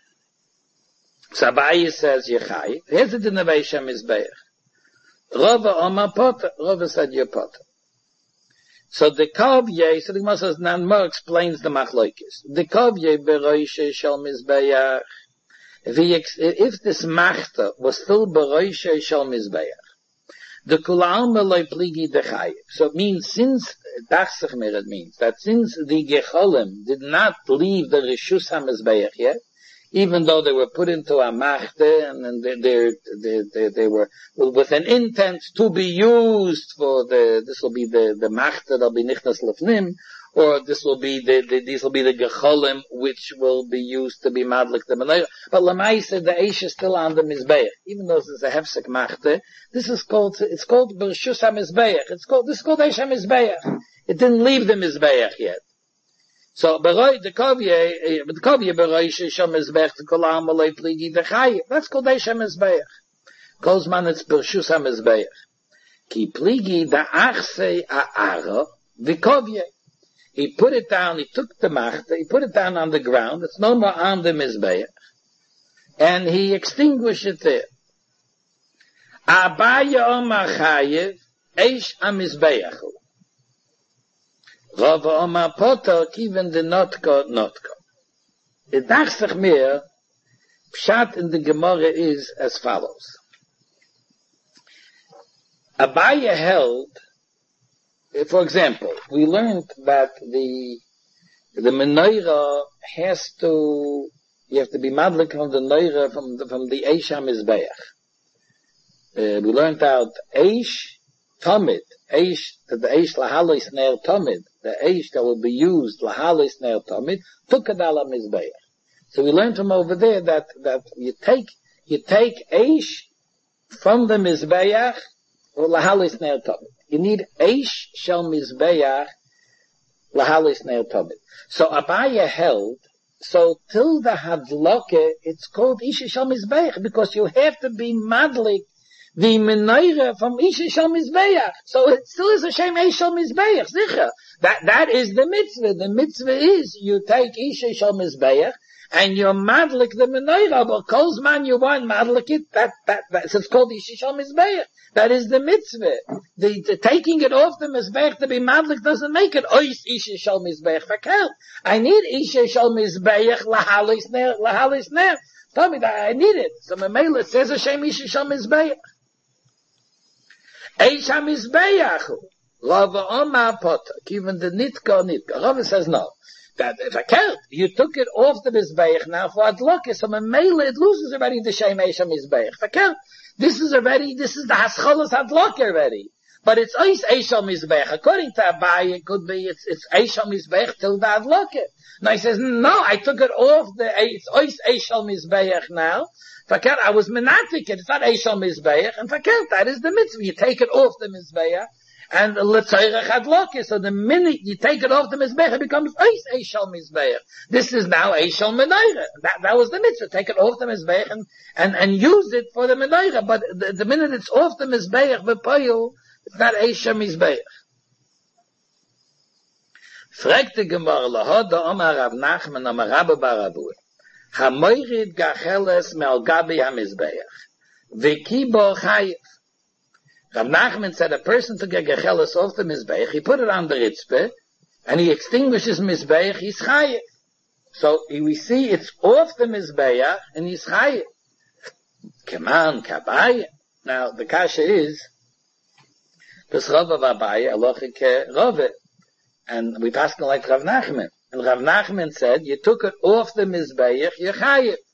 Sabai says Yechai. Here's the din of eish ha-mizbeach. Rava Omar Potter. Rava said you're Potter. So the Kavye, so the Gemara says, Nanmar explains the machlokes. The Kavye beroishe shal mizbeach. If he, if this machta was still beroishe shal mizbeach, the kulam loy pligi dechayev. So it means since dachsich mir it means that since the gecholim did not leave the reshus hamizbeach yet, even though they were put into a machta and, and they, they, they, they, they were with an intent to be used for the, this will be the, the machta that'll be nichnas lefnim, or this will be the, the these will be the gecholim which will be used to be madlik the menorah. But lamaisa, the eish is still on the mizbeach, even though this is a hefsek machte. This is called it's called bershus hamizbeach. It's called this is called eish hamizbeach. It didn't leave the mizbeach yet. So beroi the kovye the kovye beroi shel mizbeach the kolam malay pligi the chayev. That's called eish hamizbeach. Calls man it's bershus hamizbeach. Ki pligi the achse a'ara the kovye. He put it down, he took the machta, he put it down on the ground, it's no more on the mizbeach, and he extinguished it there. Abaya Omar Chayev, Eish HaMizbeach. Rava Omar Potter, even the Notko, Notko. It dacht sich mehr, Pshat in the Gemara is as follows. Abaya held, for example, we learned that the the menorah has to, you have to be madlik from the menorah from the, from the Eish HaMizbeach. Uh, we learned out Eish Tamid, Eish, the Eish Lahalis Ner Tamid, the Eish that will be used Lahalis Ner Tamid, Tukad Ala Mizbeach. So we learned from over there that that you take you take Eish from the Mizbeach or Lahalis Ner Tamid. You need Eish Shel Mizbeach Lahalis Ner Tamid. So Abaya held, so till the Hadloke, it's called Eish Shel Mizbeach, because you have to be madlik the menorah from Eish Shel Mizbeach. So it still is a shame Eish Shel Mizbeach, sicher. That, that is the mitzvah. The mitzvah is you take Eish Shel Mizbeach and you madlik the menorah, but kolzman you want madlik it, that, that, that, so it's called Eish Shel Mizbeach. That is the mitzvah. The, the taking it off the mizbeach to be madlik doesn't make it ois Eish Shel Mizbeach verkehrt. I need Eish Shel Mizbeach lahalis ner, lahalis ner. Tell me that I need it. So Mamela it says Hashem Eish Shel Mizbeach. Eish HaMizbeach. Rava Omar Potter. Even the Nitka Nitka. Rava says no. That verkehrt. You took it off the mizbeach now for adloke. So Mamela it loses already the Shem Eish HaMizbeach. Verkehrt. This is already, this is the Hascholas Hadlok already. But it's Eish Eish HaMizbeach. According to Abai, it could be, it's, it's Eish HaMizbeach till the Hadlok. Now he says, no, I took it off the, it's Eish Eish HaMizbeach now. Fakir, I was menatik it. It's not Eish HaMizbeach. And Fakir, that is the mitzvah. You take it off the Mizbeach. And L'tzayrech Hadlok. So the minute you take it off the Mizbeach, it becomes Eish Eish HaMizbeach. This is now Eish HaMenorah. That, that was the mitzvah. Take it off the Mizbeach and, and, and use it for the Menorah. But the, the minute it's off the Mizbeach, B'poyel, it's not Eish HaMizbeach. Fragt die Gemara, Lahoda Omar Rav Nachman Omar Rabba Bar Avuah. Hamoirid gacheles me'al gabi HaMizbeach. V'kibo chayev. Rav Nachman said a person took a gecheles off the Mizbeach, he put it on the Ritzpeh, and he extinguishes Mizbeach, he's chayev. So we see it's off the Mizbeach, and he's chayev. Keman kabaya. Now the kasha is, this Rav of Abaye, alochike Rove. And we passed it like Rav Nachman. And Rav Nachman said, you took it off the Mizbeach, you're chayev. In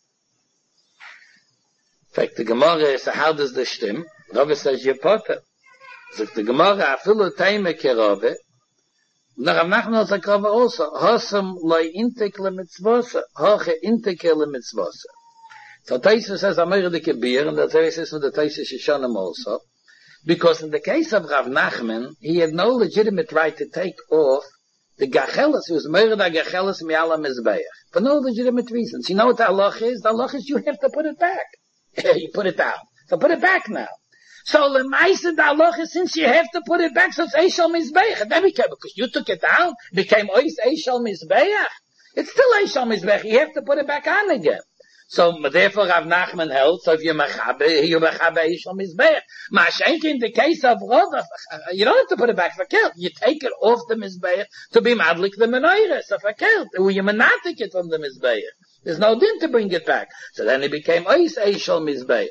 fact, the Gemara, so how does this stem? Rava says, you're potter. So the Gemara, afilu teime ke Rava. Now Rav Nachman was like Rava also. Hosam loy intek le mitzvosa. Hoche intek le mitzvosa. So Taisa says, Amir de Kebir, and that's very says from the Taisa Shishonim also. Because in the case of Rav Nachman, he had no legitimate right to take off the gacheles. He was murdered by gacheles mi'ala mizbeach. For no legitimate reasons. You know what the halach is? The halach is you have to put it back. You put it down. So put it back now. So l'maisa the halach is since you have to put it back, so it's eish shel mizbeach. And then became, because you took it down, became ois eish shel mizbeach. It's still eish shel mizbeach. You have to put it back on again. So therefore Rav Nachman held, so if you're mechabe, you're mechabe eish shel mizbeach. Ma'ashenk in the case of Rava, you don't have to put it back for kilt. You take it off the mizbeach to be madlik the menorah. So for kilt, you menatik it from the mizbeach. There's no din to bring it back. So then it became ois eish shel mizbeach.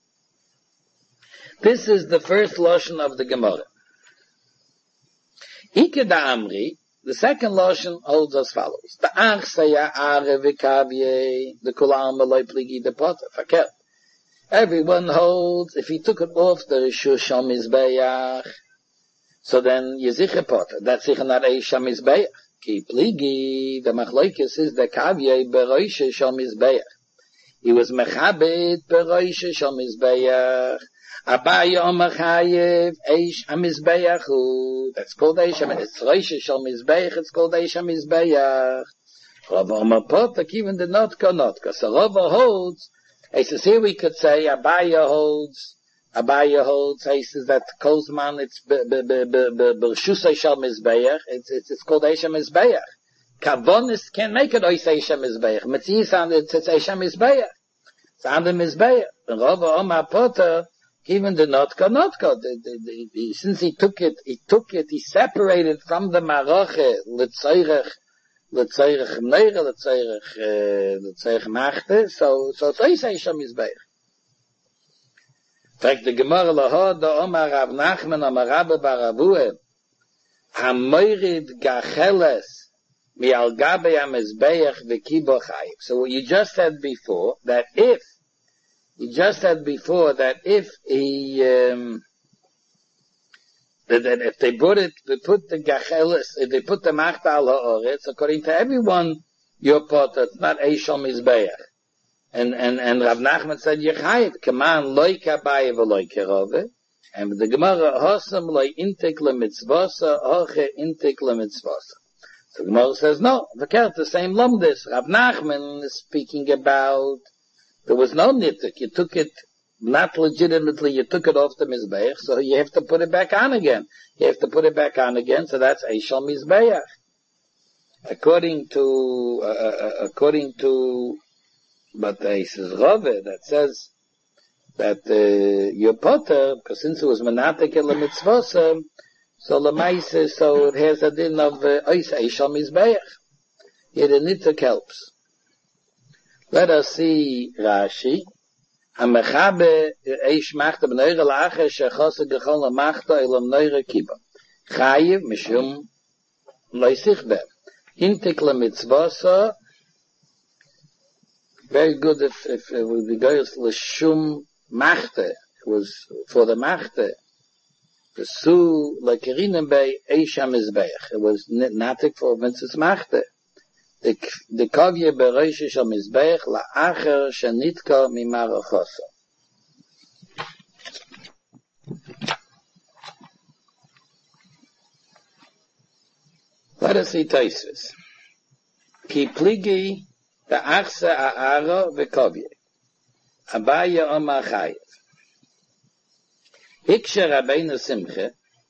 This is the first lashon of the Gemara. Ike da Amri, the second lashon holds as follows: the achseya are v'kavye, the kulam malay pligi the potter fakel. Everyone holds if he took it off the rishus shel mizbeach, so then yeziche potter. That's sicher not eish shel mizbeach. Ki pligi, the machlokes is the kavye beroishe shal mizbeach. He was mechabit beroishe shal mizbeach. Abaye omachayev eish hamizbeachu. That's called eish hamizbeach. It's roishe shal mizbeach. It's called eish hamizbeach. Rav Omar Potak even did not go not. Because the Rav holds, he says here we could say Abaye holds, Abaye holds, he says that Kozman, it's b'rshusay shal mizbeach. It's it's called eish hamizbeach. Kavonis can't make it ois eish hamizbeach. Metzius on it, it's eish hamizbeach. It's on the mizbeach. And Rav Omar Potak even the not go not go. The, the, the, the, since he took it, he took it, he separated from the Maroche, L'tzairech, L'tzairech Mneire, L'tzairech, L'tzairech Machte, so, so it's Ois Eish HaMizbeach. In fact, the Gemara Lahod, the Omar Rav Nachman, Omar Rabbe Bar Avuhe, HaMoirid Gacheles, Mi Al Gabe HaMizbeach V'Kibo Chayim. So what you just said before, that if He just said before that if he, um, that, that if they put it, they put the gachelis, if they put the machta al ha'oretz, according to everyone, your pot, it's not Eishal Mizbeach. And, and, and Rav Nachman said, Yechayit, Kaman loy kabaye v'loy kerove, and the Gemara, Hosam loy intik le-mitzvosa, hoche intik le-mitzvosa. So the Gemara says, no, verkehrt, the same lumdis. Rav Nachman is speaking about there was no nittuk. You took it not legitimately. You took it off the mizbeach, so you have to put it back on again. You have to put it back on again. So that's eishal mizbeach. According to uh, uh, according to, but he says Rove that says that uh, your potter, because since it was menatek el mitzvosem, so lemaise, so it has a din of ois uh, eishal mizbeach. Here the nittuk helps. Let us see Rashi. Hamechabe eish machta b'neire la'acher shechose gechol la'machta elam neire kiba. Chayiv mishum loisichbe. Hintik la'mitzvosa. Very good if, if it would be goes l'shum machta. It was for the machta. The su l'kerinem bei eish hamizbeach. It was natik for Vince's machta. The the kavye bereish shel mizbeach la'acher shenitka mimarachosa. Let us see Tosfos. Ki pligi ta'achse a'ara v'kavye. Abaye Omar Chayev. Hikshe Rabbeinu Simche.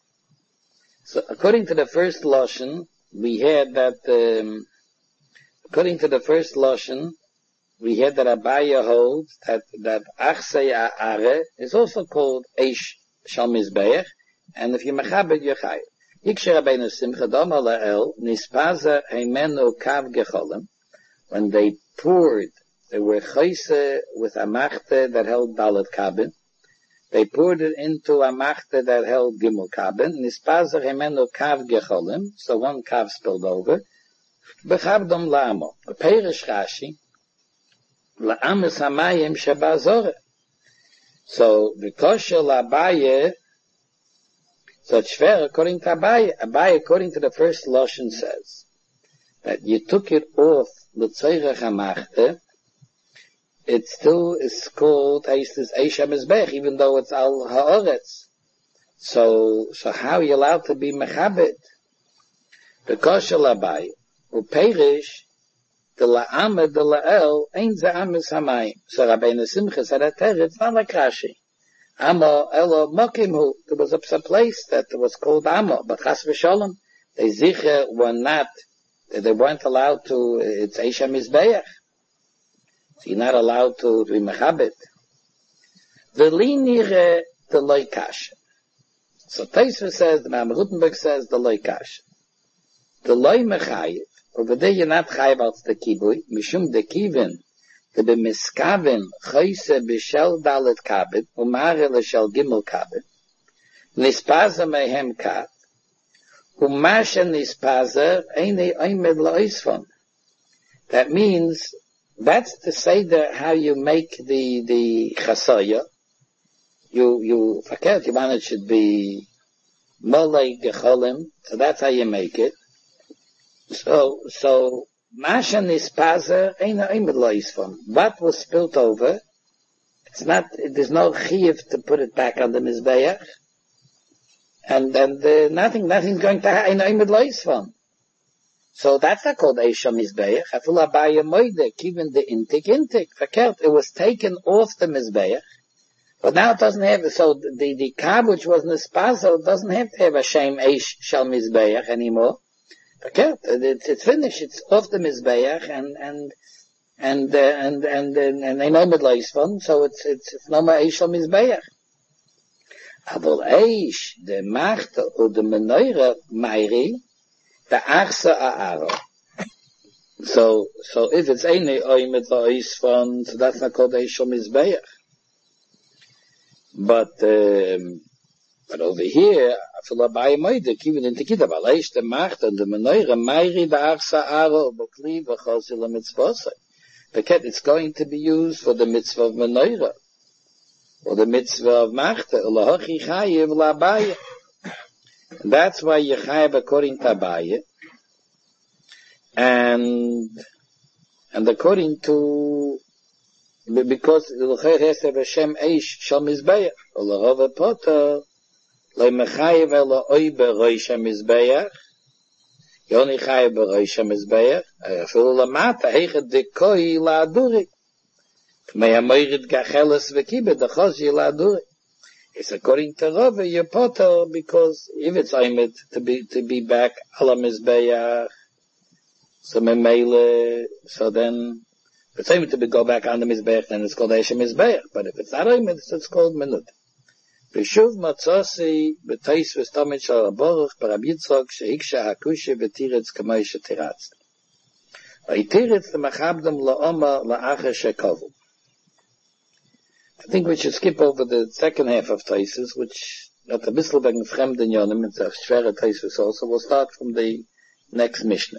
So according to the first lashon, we had that. Um, According to the first lashon, we had that Abaye holds that that achsei a'are is also called eish shal mizbeach, and if you mechabed you're chayav. Hikshe Rabbeinu Simcha Damar la'el nispaza heimenu kav gecholim. When they poured, they were chayse with a machte that held dalet kabin. They poured it into a machte that held gimel kabin. Nispaza heimenu kav gecholim. So one kav spilled over. Bechabdom lamo. Perish Rashi. La'amis hamayim shebazore. So the kosher la'abaye. So it's fair according to Abaye. Abaye, according to the first lashon, says that you took it off l'tzeirech hamachte. It still is called Eishes Eish HaMizbech, even though it's al ha'oretz. So, so how are you allowed to be mechabed? The kosher la'abaye. Uperish, the la'amed, the la'el, ain't the amis hamayim. So Rabbeinu Simcha said that it's not like Rashi. Amo, elo, mokimhu. There was a, a place that was called Amo, but chas v'sholem, they zicher were not, they weren't allowed to, it's Eish HaMizbeach. So you're not allowed to be mechabit. V'li nire, the loikash. So Tosfos says, the Maamar Rutenberg says, the loikash. The loy mechayiv. Over there you're not chayiv als the kibui, mishum de kivin, the bemiskaven, chayse b'shel dalet kabit, umare l'shel gimel kabit, nispaza mehem kat, umasha nispaza, eine oimed la'isfon. That means, that's the seder how you make the, the chasaya. You, you, forget, you want it should be molei gecholim, so that's how you make it. So, so, Masha Nispaza ain't no imid from. What was spilt over, it's not, there's no chiyuv to put it back on the Mizbeach. And, and, uh, nothing, nothing's going to happen, ain't no imid from. So that's not called Eisha Mizbeach. Afula Abaya Moide, even the intik, intik, verkehrt. It was taken off the Mizbeach. But now it doesn't have, so the, the Kab which was Nispazo doesn't have to have a Shem Eish Shal Mizbeach anymore. Okay, it's, it's finished. It's off the Mizbeach and, and, and, uh, and, and, and, and they know Midleis from, so it's, it's, it's no more Eish Shal Mizbeach. Aber Eish, the Machte, or the Menorah, Meiri, the Achsa A'ara. So, so if it's any Oimet Lois from, so that's not called Eish Shal Mizbeach. But, um, but over here, even in the Kitab, Aleish the Macht and the Menorah, Meiri the Achsa Aro, Bokli, V'chazil the Mitzvah. Because it's going to be used for the Mitzvah of Menorah, or the Mitzvah of Macht, Ulahochi Chayiv L'Abaya. And that's why you Chayiv according to Abaya. And, and according to, because L'chayr has to have a Shem Eish Shal Mizbeach, Ulahova Potter, Le mechayev elo oy beroish hamizbeach, yoni chayev beroish hamizbeach, afilu lamata heichad dekoi la'aduri, k'mei hamoirid gacheles v'kibed achoshi la'aduri. It's according to Rava, you're potter, because if it's aimed to be, to be back ala mizbeach, so memele, so then, if it's aimed to be go back on the mizbeach, then it's called Eish mizbeach, but if it's not aimed, it's called minut. ושוב מצאסי בתייס וסתומת של הבורך ברב יצחק שהיקשה הקושי ותירץ כמו שתירץ. ותירץ למחבדם לאומר לאחר שקובו. I think we should skip over the second half of Taisus, which at a bissel wegen fremden Yonim, it's a schwere Taisus also. We'll start from the next Mishnah.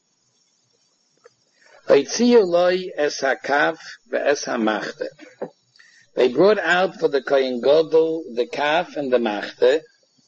Vaitziyu loi es hakav ve'es hamachte. They brought out for the Kohen Gadol the kaf and the machte.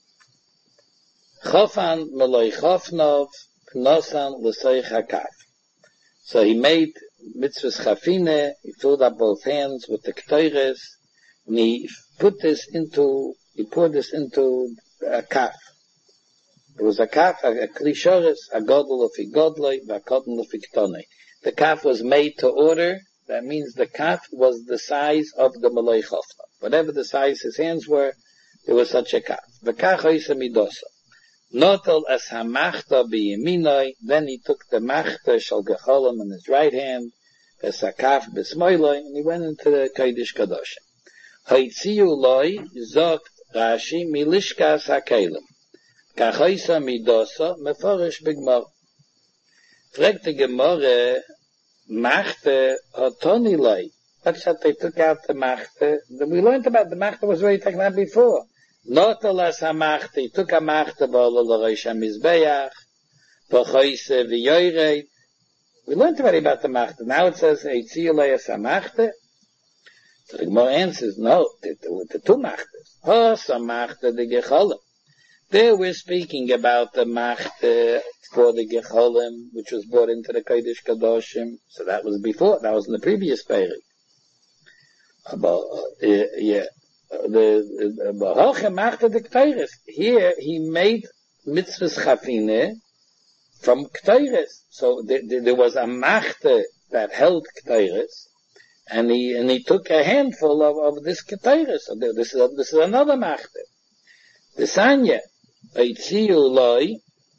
Chofan meloi chofnov, pnosan l'soich hakaf. So he made mitzvahs chafine, he filled up both hands with the ketores, and he put this into, he poured this into a kaf. It was a kaf, a, a klishoris, a Gadol of igodloi, a cotton of iktonoi. The kaf was made to order. That means the kaf was the size of the Malay Chofna. Whatever the size his hands were, there was such a kaf. V'kach hoisa midosa. Notel as hamachta biyeminoi, then he took the machta shal gecholim in his right hand, as a kaf besmoiloi, and he went into the Kodesh Kadoshim. Haitziyu loi, zogt Rashi, milishkas hakelim. Kach hoisa midosa, meforish bigmor. Fragt the Gemorre, Machte Otoniloi. That's what they took out the Machte. We learned about the Machte was already taken out before. Not alas HaMachte, he took a Machte Ba'ala L'Rosh HaMizbeach, V'choise V'yoyreit. We learned already about the Machte. Now it says, Eitziyu Loi as HaMachte. So the Gemara answers, no, the, the, the two Machtes. Hos HaMachte the Gecholim. There we're speaking about the Machte for the Gecholim, which was brought into the Kodesh Kadoshim. So that was before, that was in the previous period. About, uh, yeah, the, Baruch Machte the Ketores. Here, he made mitzvahs chafine from Ketores. So there, there was a Machte that held Ketores, and he, and he took a handful of, of this Ketores. So this is, this is another Machte. The Sanya, Eitziyu loi,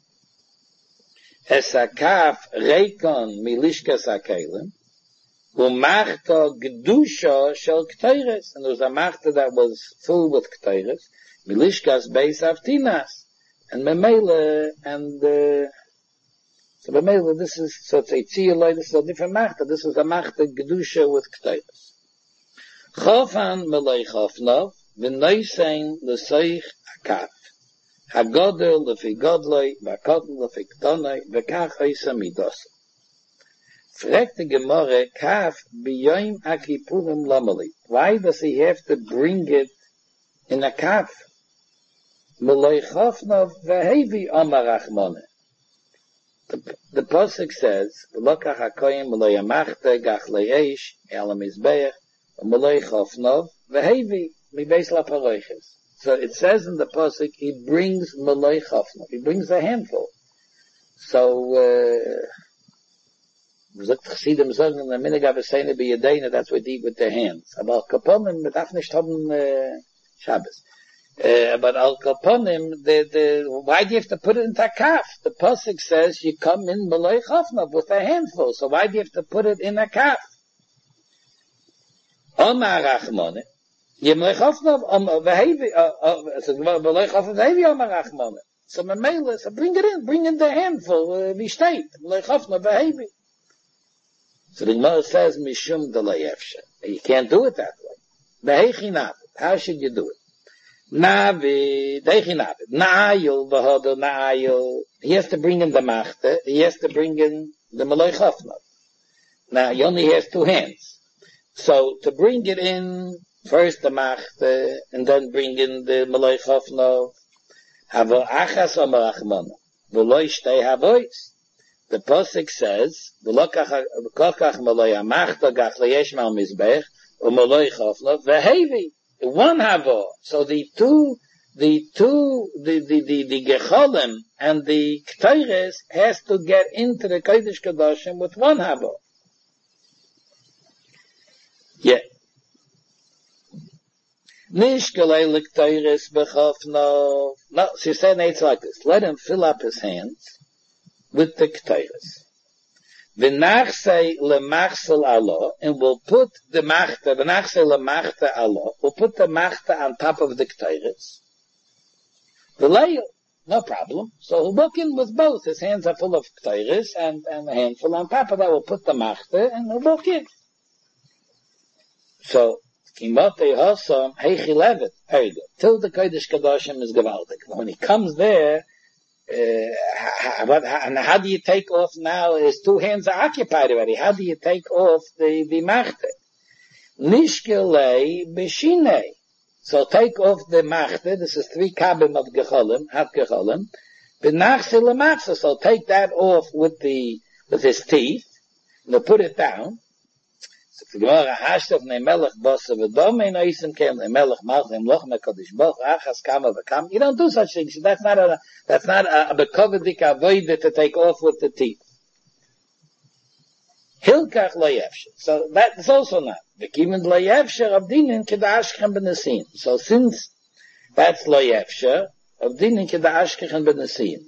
es hakaf reikon milishkas hakelim, umachta gedusha shel ketores, and there was a machta that was filled with ketores, milishkas beis avtinas, and memele, and, uh, so memele, this is, so it's Eitziyu loi, this is a different machta, this is a machta gedusha with ketores. Chofan melei chofnov, v'noisein l'soich hakaf. Hagodel lefi godloi, v'akotten lefi ktonoi, v'kach hoisa midosa. Fragt the Gemara, kaf biyoim akipurim lamali. Why does he have to bring it in a kaf? Meloi chofnov v'hevi amar achmone. The, the Pasuk says, V'lokach hakoyim v'lo yamachta gach le'esh el mizbeach v'lo chofnov v'hevi mibeis laparoiches. So it says in the Pasuk, he brings malay chofnov. He brings a handful. So, uh, Zok Chassidim sagen, in the minig avesene b'yadeina, that's what they eat with their hands. Aber al kaponim, it darf nicht haben, uh, Shabbos. Uh, but al kaponim, the, the, why do you have to put it in a kaf? The pasuk says you come in malay chofnov with a handful. So why do you have to put it in a kaf? Omar rachmone. You malay chofnov, omar v'hevi, so malay chofnov v'hevi omar rachmone. So memela, so bring it in, bring in the handful, uh, v'shteit, malay chofnov v'hevi. So the Gemara says, Mishum delayefsha. You can't do it that way. Behechi navid. How should you do it? Navid, dehechi navid. Na'ayil, v'hodo na'ayil. He has to bring in the machte. He has to bring in the malay chofnov. Now, he only has two hands. So, to bring it in, first the machte, and then bring in the malay chofnov. Havo achas omar achmona. V'lo ishtei havois. The Pasuk says, "V'lokach malay amachta gach leyesh mal mizbech u'malay chofnov v'hevi." One havo. So the two, the two, the the the, the gecholim and the k'tayres has to get into the kodesh kadoshim with one havo. Yeah. Nishkalei l'k'tayres b'chofnov. No, she said it's like this. Let him fill up his hands with the ketayres. V'nachsei lemachsel alo, and we'll put the machta, v'nachsei lemachta alo, we'll put the machta on top of the ketayres. V'leil, no problem. So he'll walk in with both. His hands are full of ketayres, and, and a handful on top of that, we'll put the machta, and he'll walk in. So, Kimotei Hosom, Heichi Levet, very good. Till the Kodesh Kadoshim is gewaldig. When he comes there, Uh, how, how, how do you take off now? His two hands are occupied already. How do you take off the, the machte? Nishkelei b'shinei. So take off the machte. This is three kabim of gecholim, half gecholim. B'nachse l'machse. So take that off with the, with his teeth. And put it down. So the Gemara hashtag ne'melech bosa v'domei no'isim kem ne'melech malchem loch me'kodesh boch achas kama v'kam. You don't do such things. That's not a, that's not a, a bekovedik avoida to take off with the teeth. Hilkach lo'yevsher. So that is also not. V'kimen lo'yevsher avdinin keda'ashkechem b'nesim. So since that's lo'yevsher, avdinin keda'ashkechem b'nesim.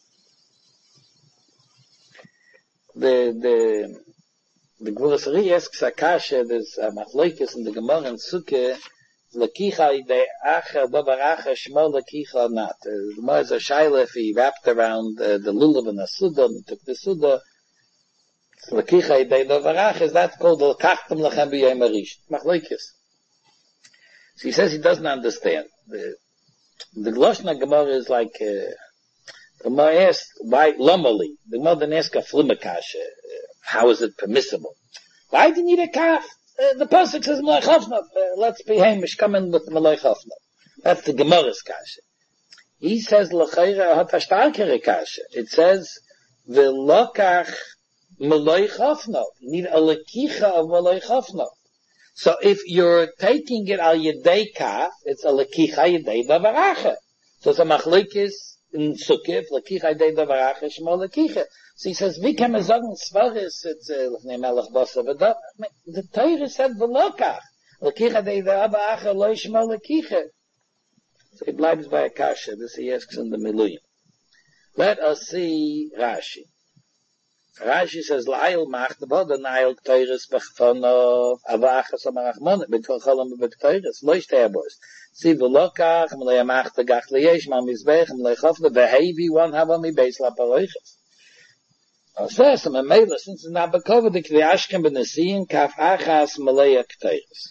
The, the, The Gvurasari asks Akasha, there's a machlokes in the Gemara and Sukkah, Lakicha ide acha, davar acha, shmo lakicha not. The Gemara is a shaila if he wrapped around uh, the lulav and the suda, and took the suda. Lakicha ide davar acha, is that called the kachtem lachem b'yom harish. Machlokes. So he says he doesn't understand. The, the Gloshna Gemara is like, uh, the Gemara asks, why, lomali? The Gemara didn't ask a flimakasha. How is it permissible? Why do you need a calf? Uh, the pasuk says malay chofnov. Uh, let's be hamish. Come in with the malay chofnov. That's the Gemara's kasha. He says l'chayra hat a starkere kasha. It says v'lokach malay chofnov. You need a lekicha of malay chofnov. So if you're taking it al yedei kaf, it's a lekicha yedei davaracha. So it's a machlokes in Sukkah, lekicha yedei davaracha shmo lekicha. So he says, "Vi can sagen svaris it's lefnei melech bosa v'da." The Torah said v'lokach lekicha dei v'aba acha lo yishmo lekicha. So he bleibt by a kasha. This he asks in the Miluyim. Let us see Rashi. Rashi says, "La'ayil mach the boda na'ayil k'toiris b'chfonov ava acha samarachmon b'kol b'ktoiris lo yishtei abos." See v'lokach m'lei amach tegach leyesh mal mizbech m'lei chofna v'hevi one hava mi beis laparoiches. Says a mela since it's not bekover the kriashkem b'nesim kaf achas malaya k'tayis.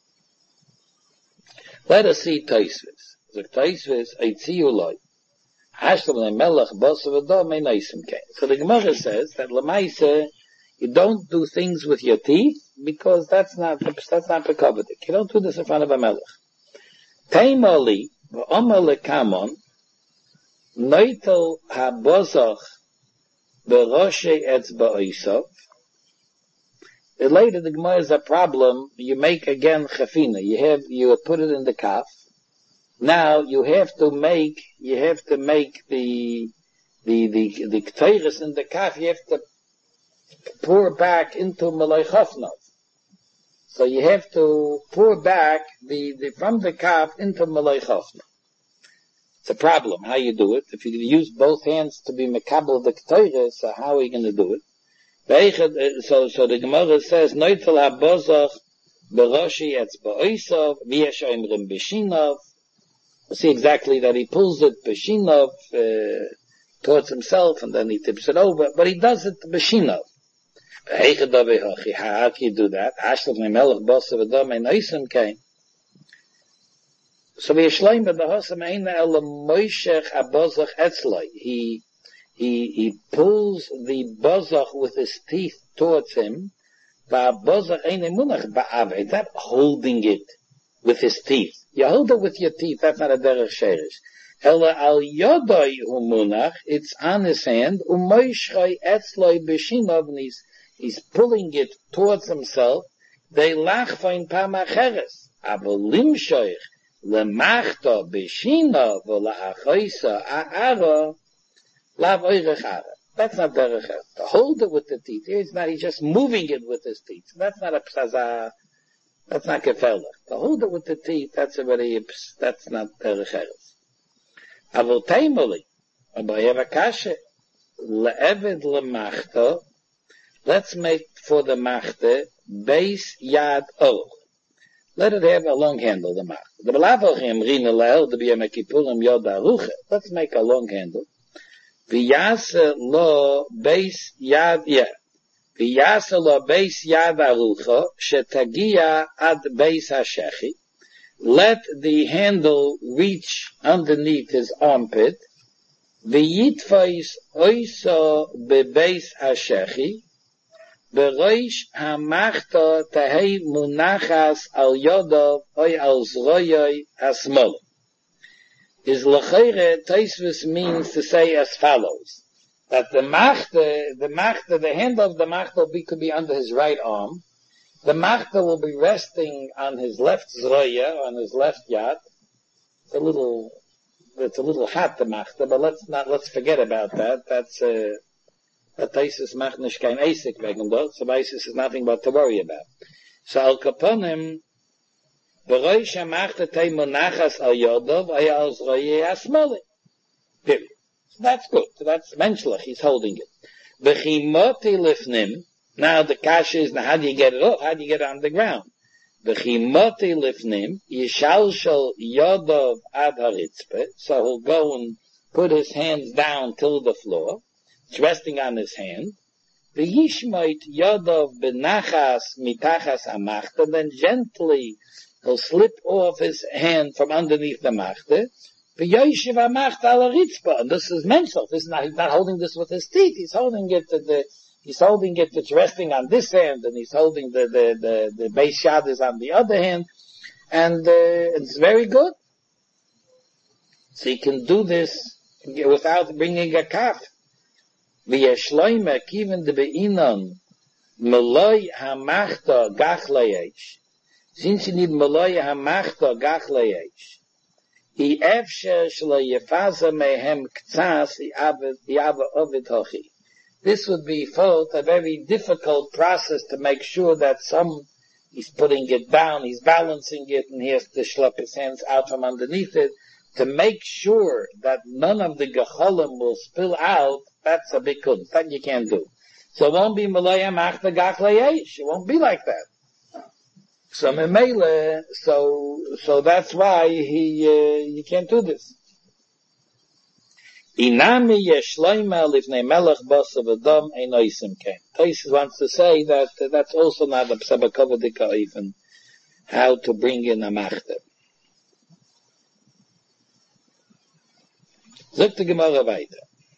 Let us see Taisvis. The Taisvis eitziu loy hashtam lemelach bosa v'do me neisim kein. So the Gemara says that lemaisa you don't do things with your teeth because that's not that's not bekover. You don't do this in front of a melech. Taimali v'omer lekamon noitel habozach Beroshe etzba'osav. Later the Gemara is a problem. You make again chafina. You have, you put it in the kaf. Now you have to make, you have to make the, the, the, the k'teiris in the kaf, you have to pour back into Malay Chofnov. So you have to pour back the, the from the kaf into Malay Chofnov. It's a problem, how you do it. If you use both hands to be mekabel the k'teiris, so how are you going to do it? So, so the Gemara says, Noitel ha-bozach beroshi etzba'osav v'yesh oimrim b'shinov. See exactly that he pulls it b'shinov uh, towards himself, and then he tips it over, but he does it b'shinov. How can you do that? So we explain that the Hosam Eina Ela Moishech HaBozach Etzloi. He, he, he pulls the bozach with his teeth towards him. Bozach Eina Munach Ba'av. It's not holding it with his teeth. You hold it with your teeth. That's not a derech sherish. Ela al yodoi hu munach. It's on his hand. Umoishchoi Etzloi B'shinov. And he's, he's pulling it towards himself. They lach fein pamacheres. Avolim shoich. Lemachto b'shina v'la'achoisa a'ara lav oirech ara. That's not derech. To hold it with the teeth. It's not, he's just moving it with his teeth. That's not a psaza. That's not kefelach. To hold it with the teeth, that's a very, that's not derech. Avol taimoli. Abayeva kashe. Le'eved lemachto. Let's make for the machte base yad och. Let it have a long handle, the mach. The belavachim rina le'el, the b'yem kipurim yod aruche. Let's make a long handle. V'yase lo beis yad, yeah. V'yase lo beis yad aruche, shetagia ad beis hashechi. Let the handle reach underneath his armpit. V'yitfais oiso bebeis hashechi. Beroish hamachta tahei munachas al yodov oy al zroyoy hasmol. Is lachere Taisvus means to say as follows, that the machta, the machta, the hand of the machta will be, could be under his right arm. The machta will be resting on his left zroya, on his left yad. It's a little, it's a little hot, the machta, but let's not, let's forget about that. That's uh That Taisus macht nicht kein Eisik wegen dort, so Beisis is nothing but to worry about. So al kaponim, beroish ha-machte tei monachas al yodov, ay al zroye ha-smoli. Period. So that's good. So that's menschlich, he's holding it. Bechimoti lifnim, now the kasha is, now how do you get it off? How do you get it on the ground? Bechimoti lifnim, yishalshal yodov ad haritzpe, so he'll go and put his hands down till the floor. It's resting on his hand. The yishmoit yodov benachas mitachas amachta. Then gently he'll slip off his hand from underneath the machta. The yoshiv amachta ala ritzpa. And this is mental. This is not, he's not holding this with his teeth. He's holding it to the, he's holding it, it's resting on this hand, and he's holding the, the, the, the base shad is on the other hand. And, uh, it's very good. So he can do this without bringing a kaf. V'yeshloime kiven de be'inon meloi hamachta gach le'esh. Since you need meloi hamachta gach le'esh, I efshe shlo yefaza mehem k'tzas yava ovid hochi. This would be thought a very difficult process to make sure that some, he's putting it down, he's balancing it, and he has to schlep his hands out from underneath it, to make sure that none of the gecholim will spill out. That's a big kunst. That you can't do. So it won't be Malaya Machta Gach Le'esh. It won't be like that. So Memele, so, so that's why he, uh, you can't do this. Inami Yeshloima Livnei Melech Bosa V'dom Einoisim Ken. Taisus wants to say that uh, that's also not a Psabakovadika even, how to bring in a Machta. Zog the Gemara weiter.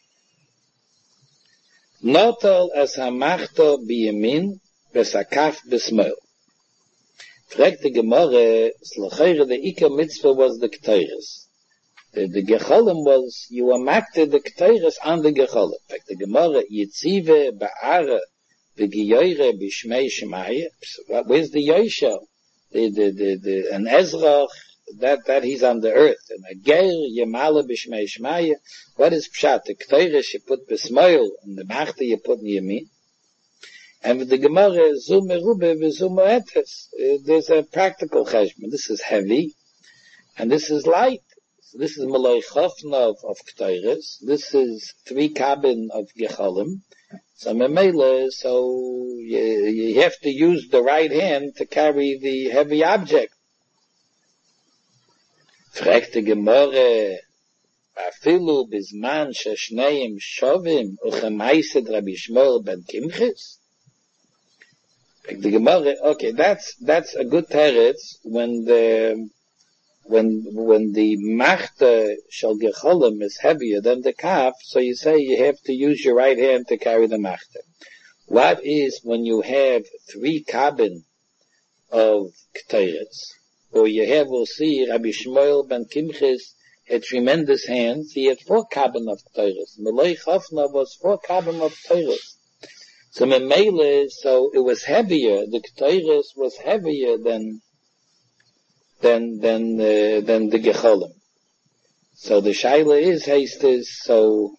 Notal as hamachto biyamin besakaf besmol. Fragt the Gemara, slachere the Iker mitzvah was the Ketores. The, the Gecholim was, you amakted the Ketores on the Gecholim. In fact, the Gemara, Yitzive Ba'ara V'Giyoyre B'Shmei Shemaya. Where's the Yoshel? The, the, the, the, an Ezrach, that, that he's on the earth. And a Ger Yemala B'Shmei Shemaya. What is Pshat? The Ketores you put B'Smoil, and the Machta you put in Yamin. And with the Gemara, Zu Merube V'Zu Moetes. There's a practical cheshbon. This is heavy, and this is light. This is Malay Chofna of, of Ketores. This is three cabin of Gecholim. So Memele, so you, you have to use the right hand to carry the heavy object. Fragt die Gemorre, Afilu bizman sheshneim shovim uchemeised Rabbi Shmuel ben Kimchis. Fragt die Gemorre, okay, that's, that's a good teretz when the, When when the machta shel gecholim is heavier than the kaf, so you say you have to use your right hand to carry the machta. What is when you have three kabin of ketores, or you have, we'll see, Rabbi Shmuel ben Kimchis had tremendous hands. He had four kabin of ketores. Malay Chofna was four kabin of ketores. So memele, so it was heavier. The ketores was heavier than. than than uh, than the Gecholim. So the shaila is haste is so.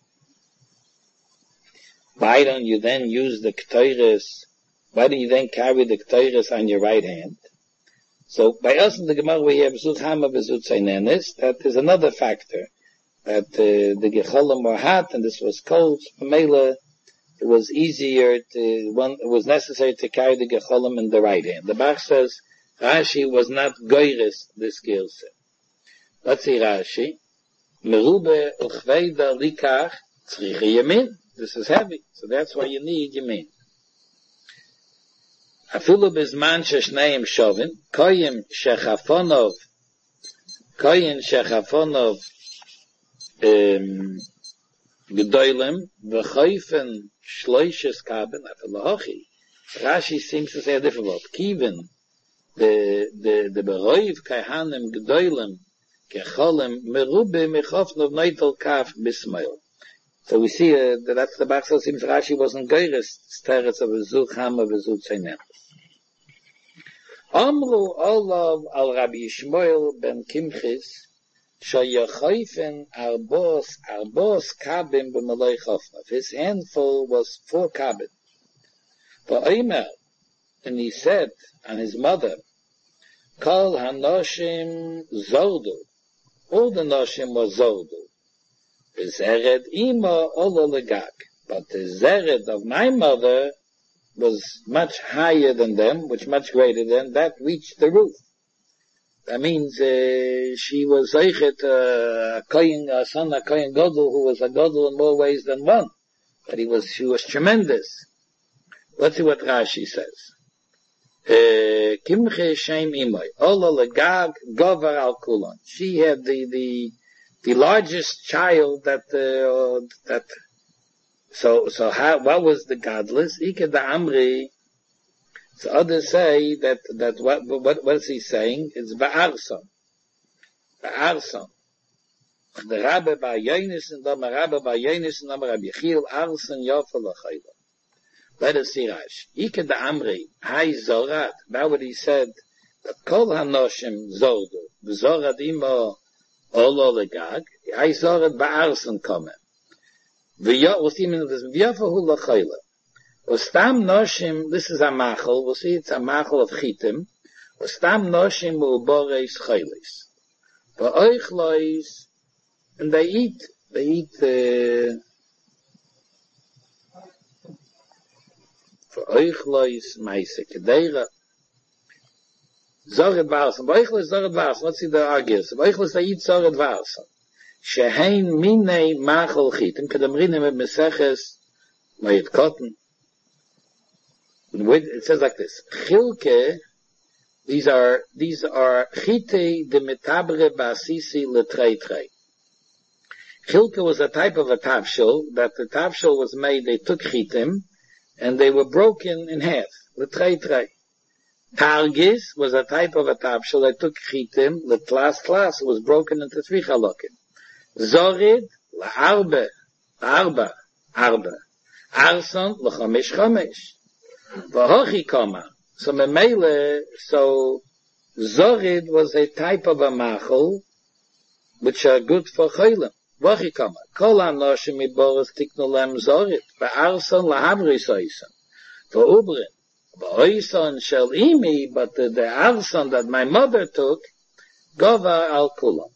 Why don't you then use the ketores? Why don't you then carry the ketores on your right hand? So by us in the Gemara we have zut hama v'zut zeinenis. That is another factor that uh, the Gecholim were hot and this was cold. Mela, it was easier to one. It was necessary to carry the Gecholim in the right hand. The Bach says. Rashi was not goyres this skill set. Let's see Rashi. Merube uchveida likach tzriche yamin. This is heavy, so that's why you need yamin. Afilu bizman sheshneim shovin koyim shechafonov koyim shechafonov gedoylem v'choifen shloishes kaben afilu hochi. Rashi seems to say a different word. Kivin the the the beroiv kaihanim gedoylem kecholem merube mechofnov neitel kaf bismail. So we see uh, that that's the Bachsel seems Rashi wasn't geiris teretz of a zuch hama v'zut zeinenis. Amru olav al Rabbi Shmuel ben Kimchis shayachoifen arbos arbos kabin b'malei chofnav. His handful was four kabin. V'omer, and he said and his mother, Kol hanoshim zordu. All the noshim was zordu. The zered ima olo legag. But the zered of my mother was much higher than them, which much greater than that, reached the roof. That means uh, she was zeichet uh, a kohen, a son, a kohen gadol, who was a gadol in more ways than one. But he was, she was tremendous. Let's see what Rashi says. Kimche Shem Imoy. Ola Legag Govar Al Kulon. She had the, the, the largest child that, uh, that, so, so how, what was the godless? Ike da Amri. So others say that, that what, what, what is he saying? It's Ba'arson. Ba'arson. The Rabbi Ba'yonis and the Rabbi Ba'yonis and the Rabbi Yechiel Arson Yofa L'chayla. Let us see Rashi. Ike da Amri, Hai Zorat. Now what he said, that Kol Hanoshim Zordu, V'Zorat Imo Olo Legag, Hai Zorat Ba'arson Komen. V'yo, we'll see in this, V'yofahu L'chayla. Ostam Noshim, this is a machal, we'll see it's a machal of Chitim. Ostam Noshim U'boreis Chaylis. V'oich Lois, and they eat, they eat, uh, for Oichlois, Meise Kedeira. Zoret Varsan. Oichlois, Zoret Varsan. Let's see the argues. Oichlois, they eat Zoret Varsan. Shehein Minei Machal Chitim. Kedamrinim with Meseches, Mayit Cotton. It says like this. Chilke, these are, these are Chite de Metabre Basisi Letrei Trei. Chilke was a type of a tavshil, that the tavshil was made, they took Chitim, and they were broken in half. L'trei trei. Targis was a type of a tavshil. They took chitim. L'tlas tlas was broken into three chalokim. Zorid, la'arbe, arba, arba. Arson, l'chomish chomish. V'hochi koma. So memele, so Zorid was a type of a machel, which are good for cholim. V'hochi koma. Kol anoshim miboros tiknu lem Zorid. V'arson lahabri soisan. V'ubrin. V'oison shel imi, but the, the arson that my mother took, Gova al kulam.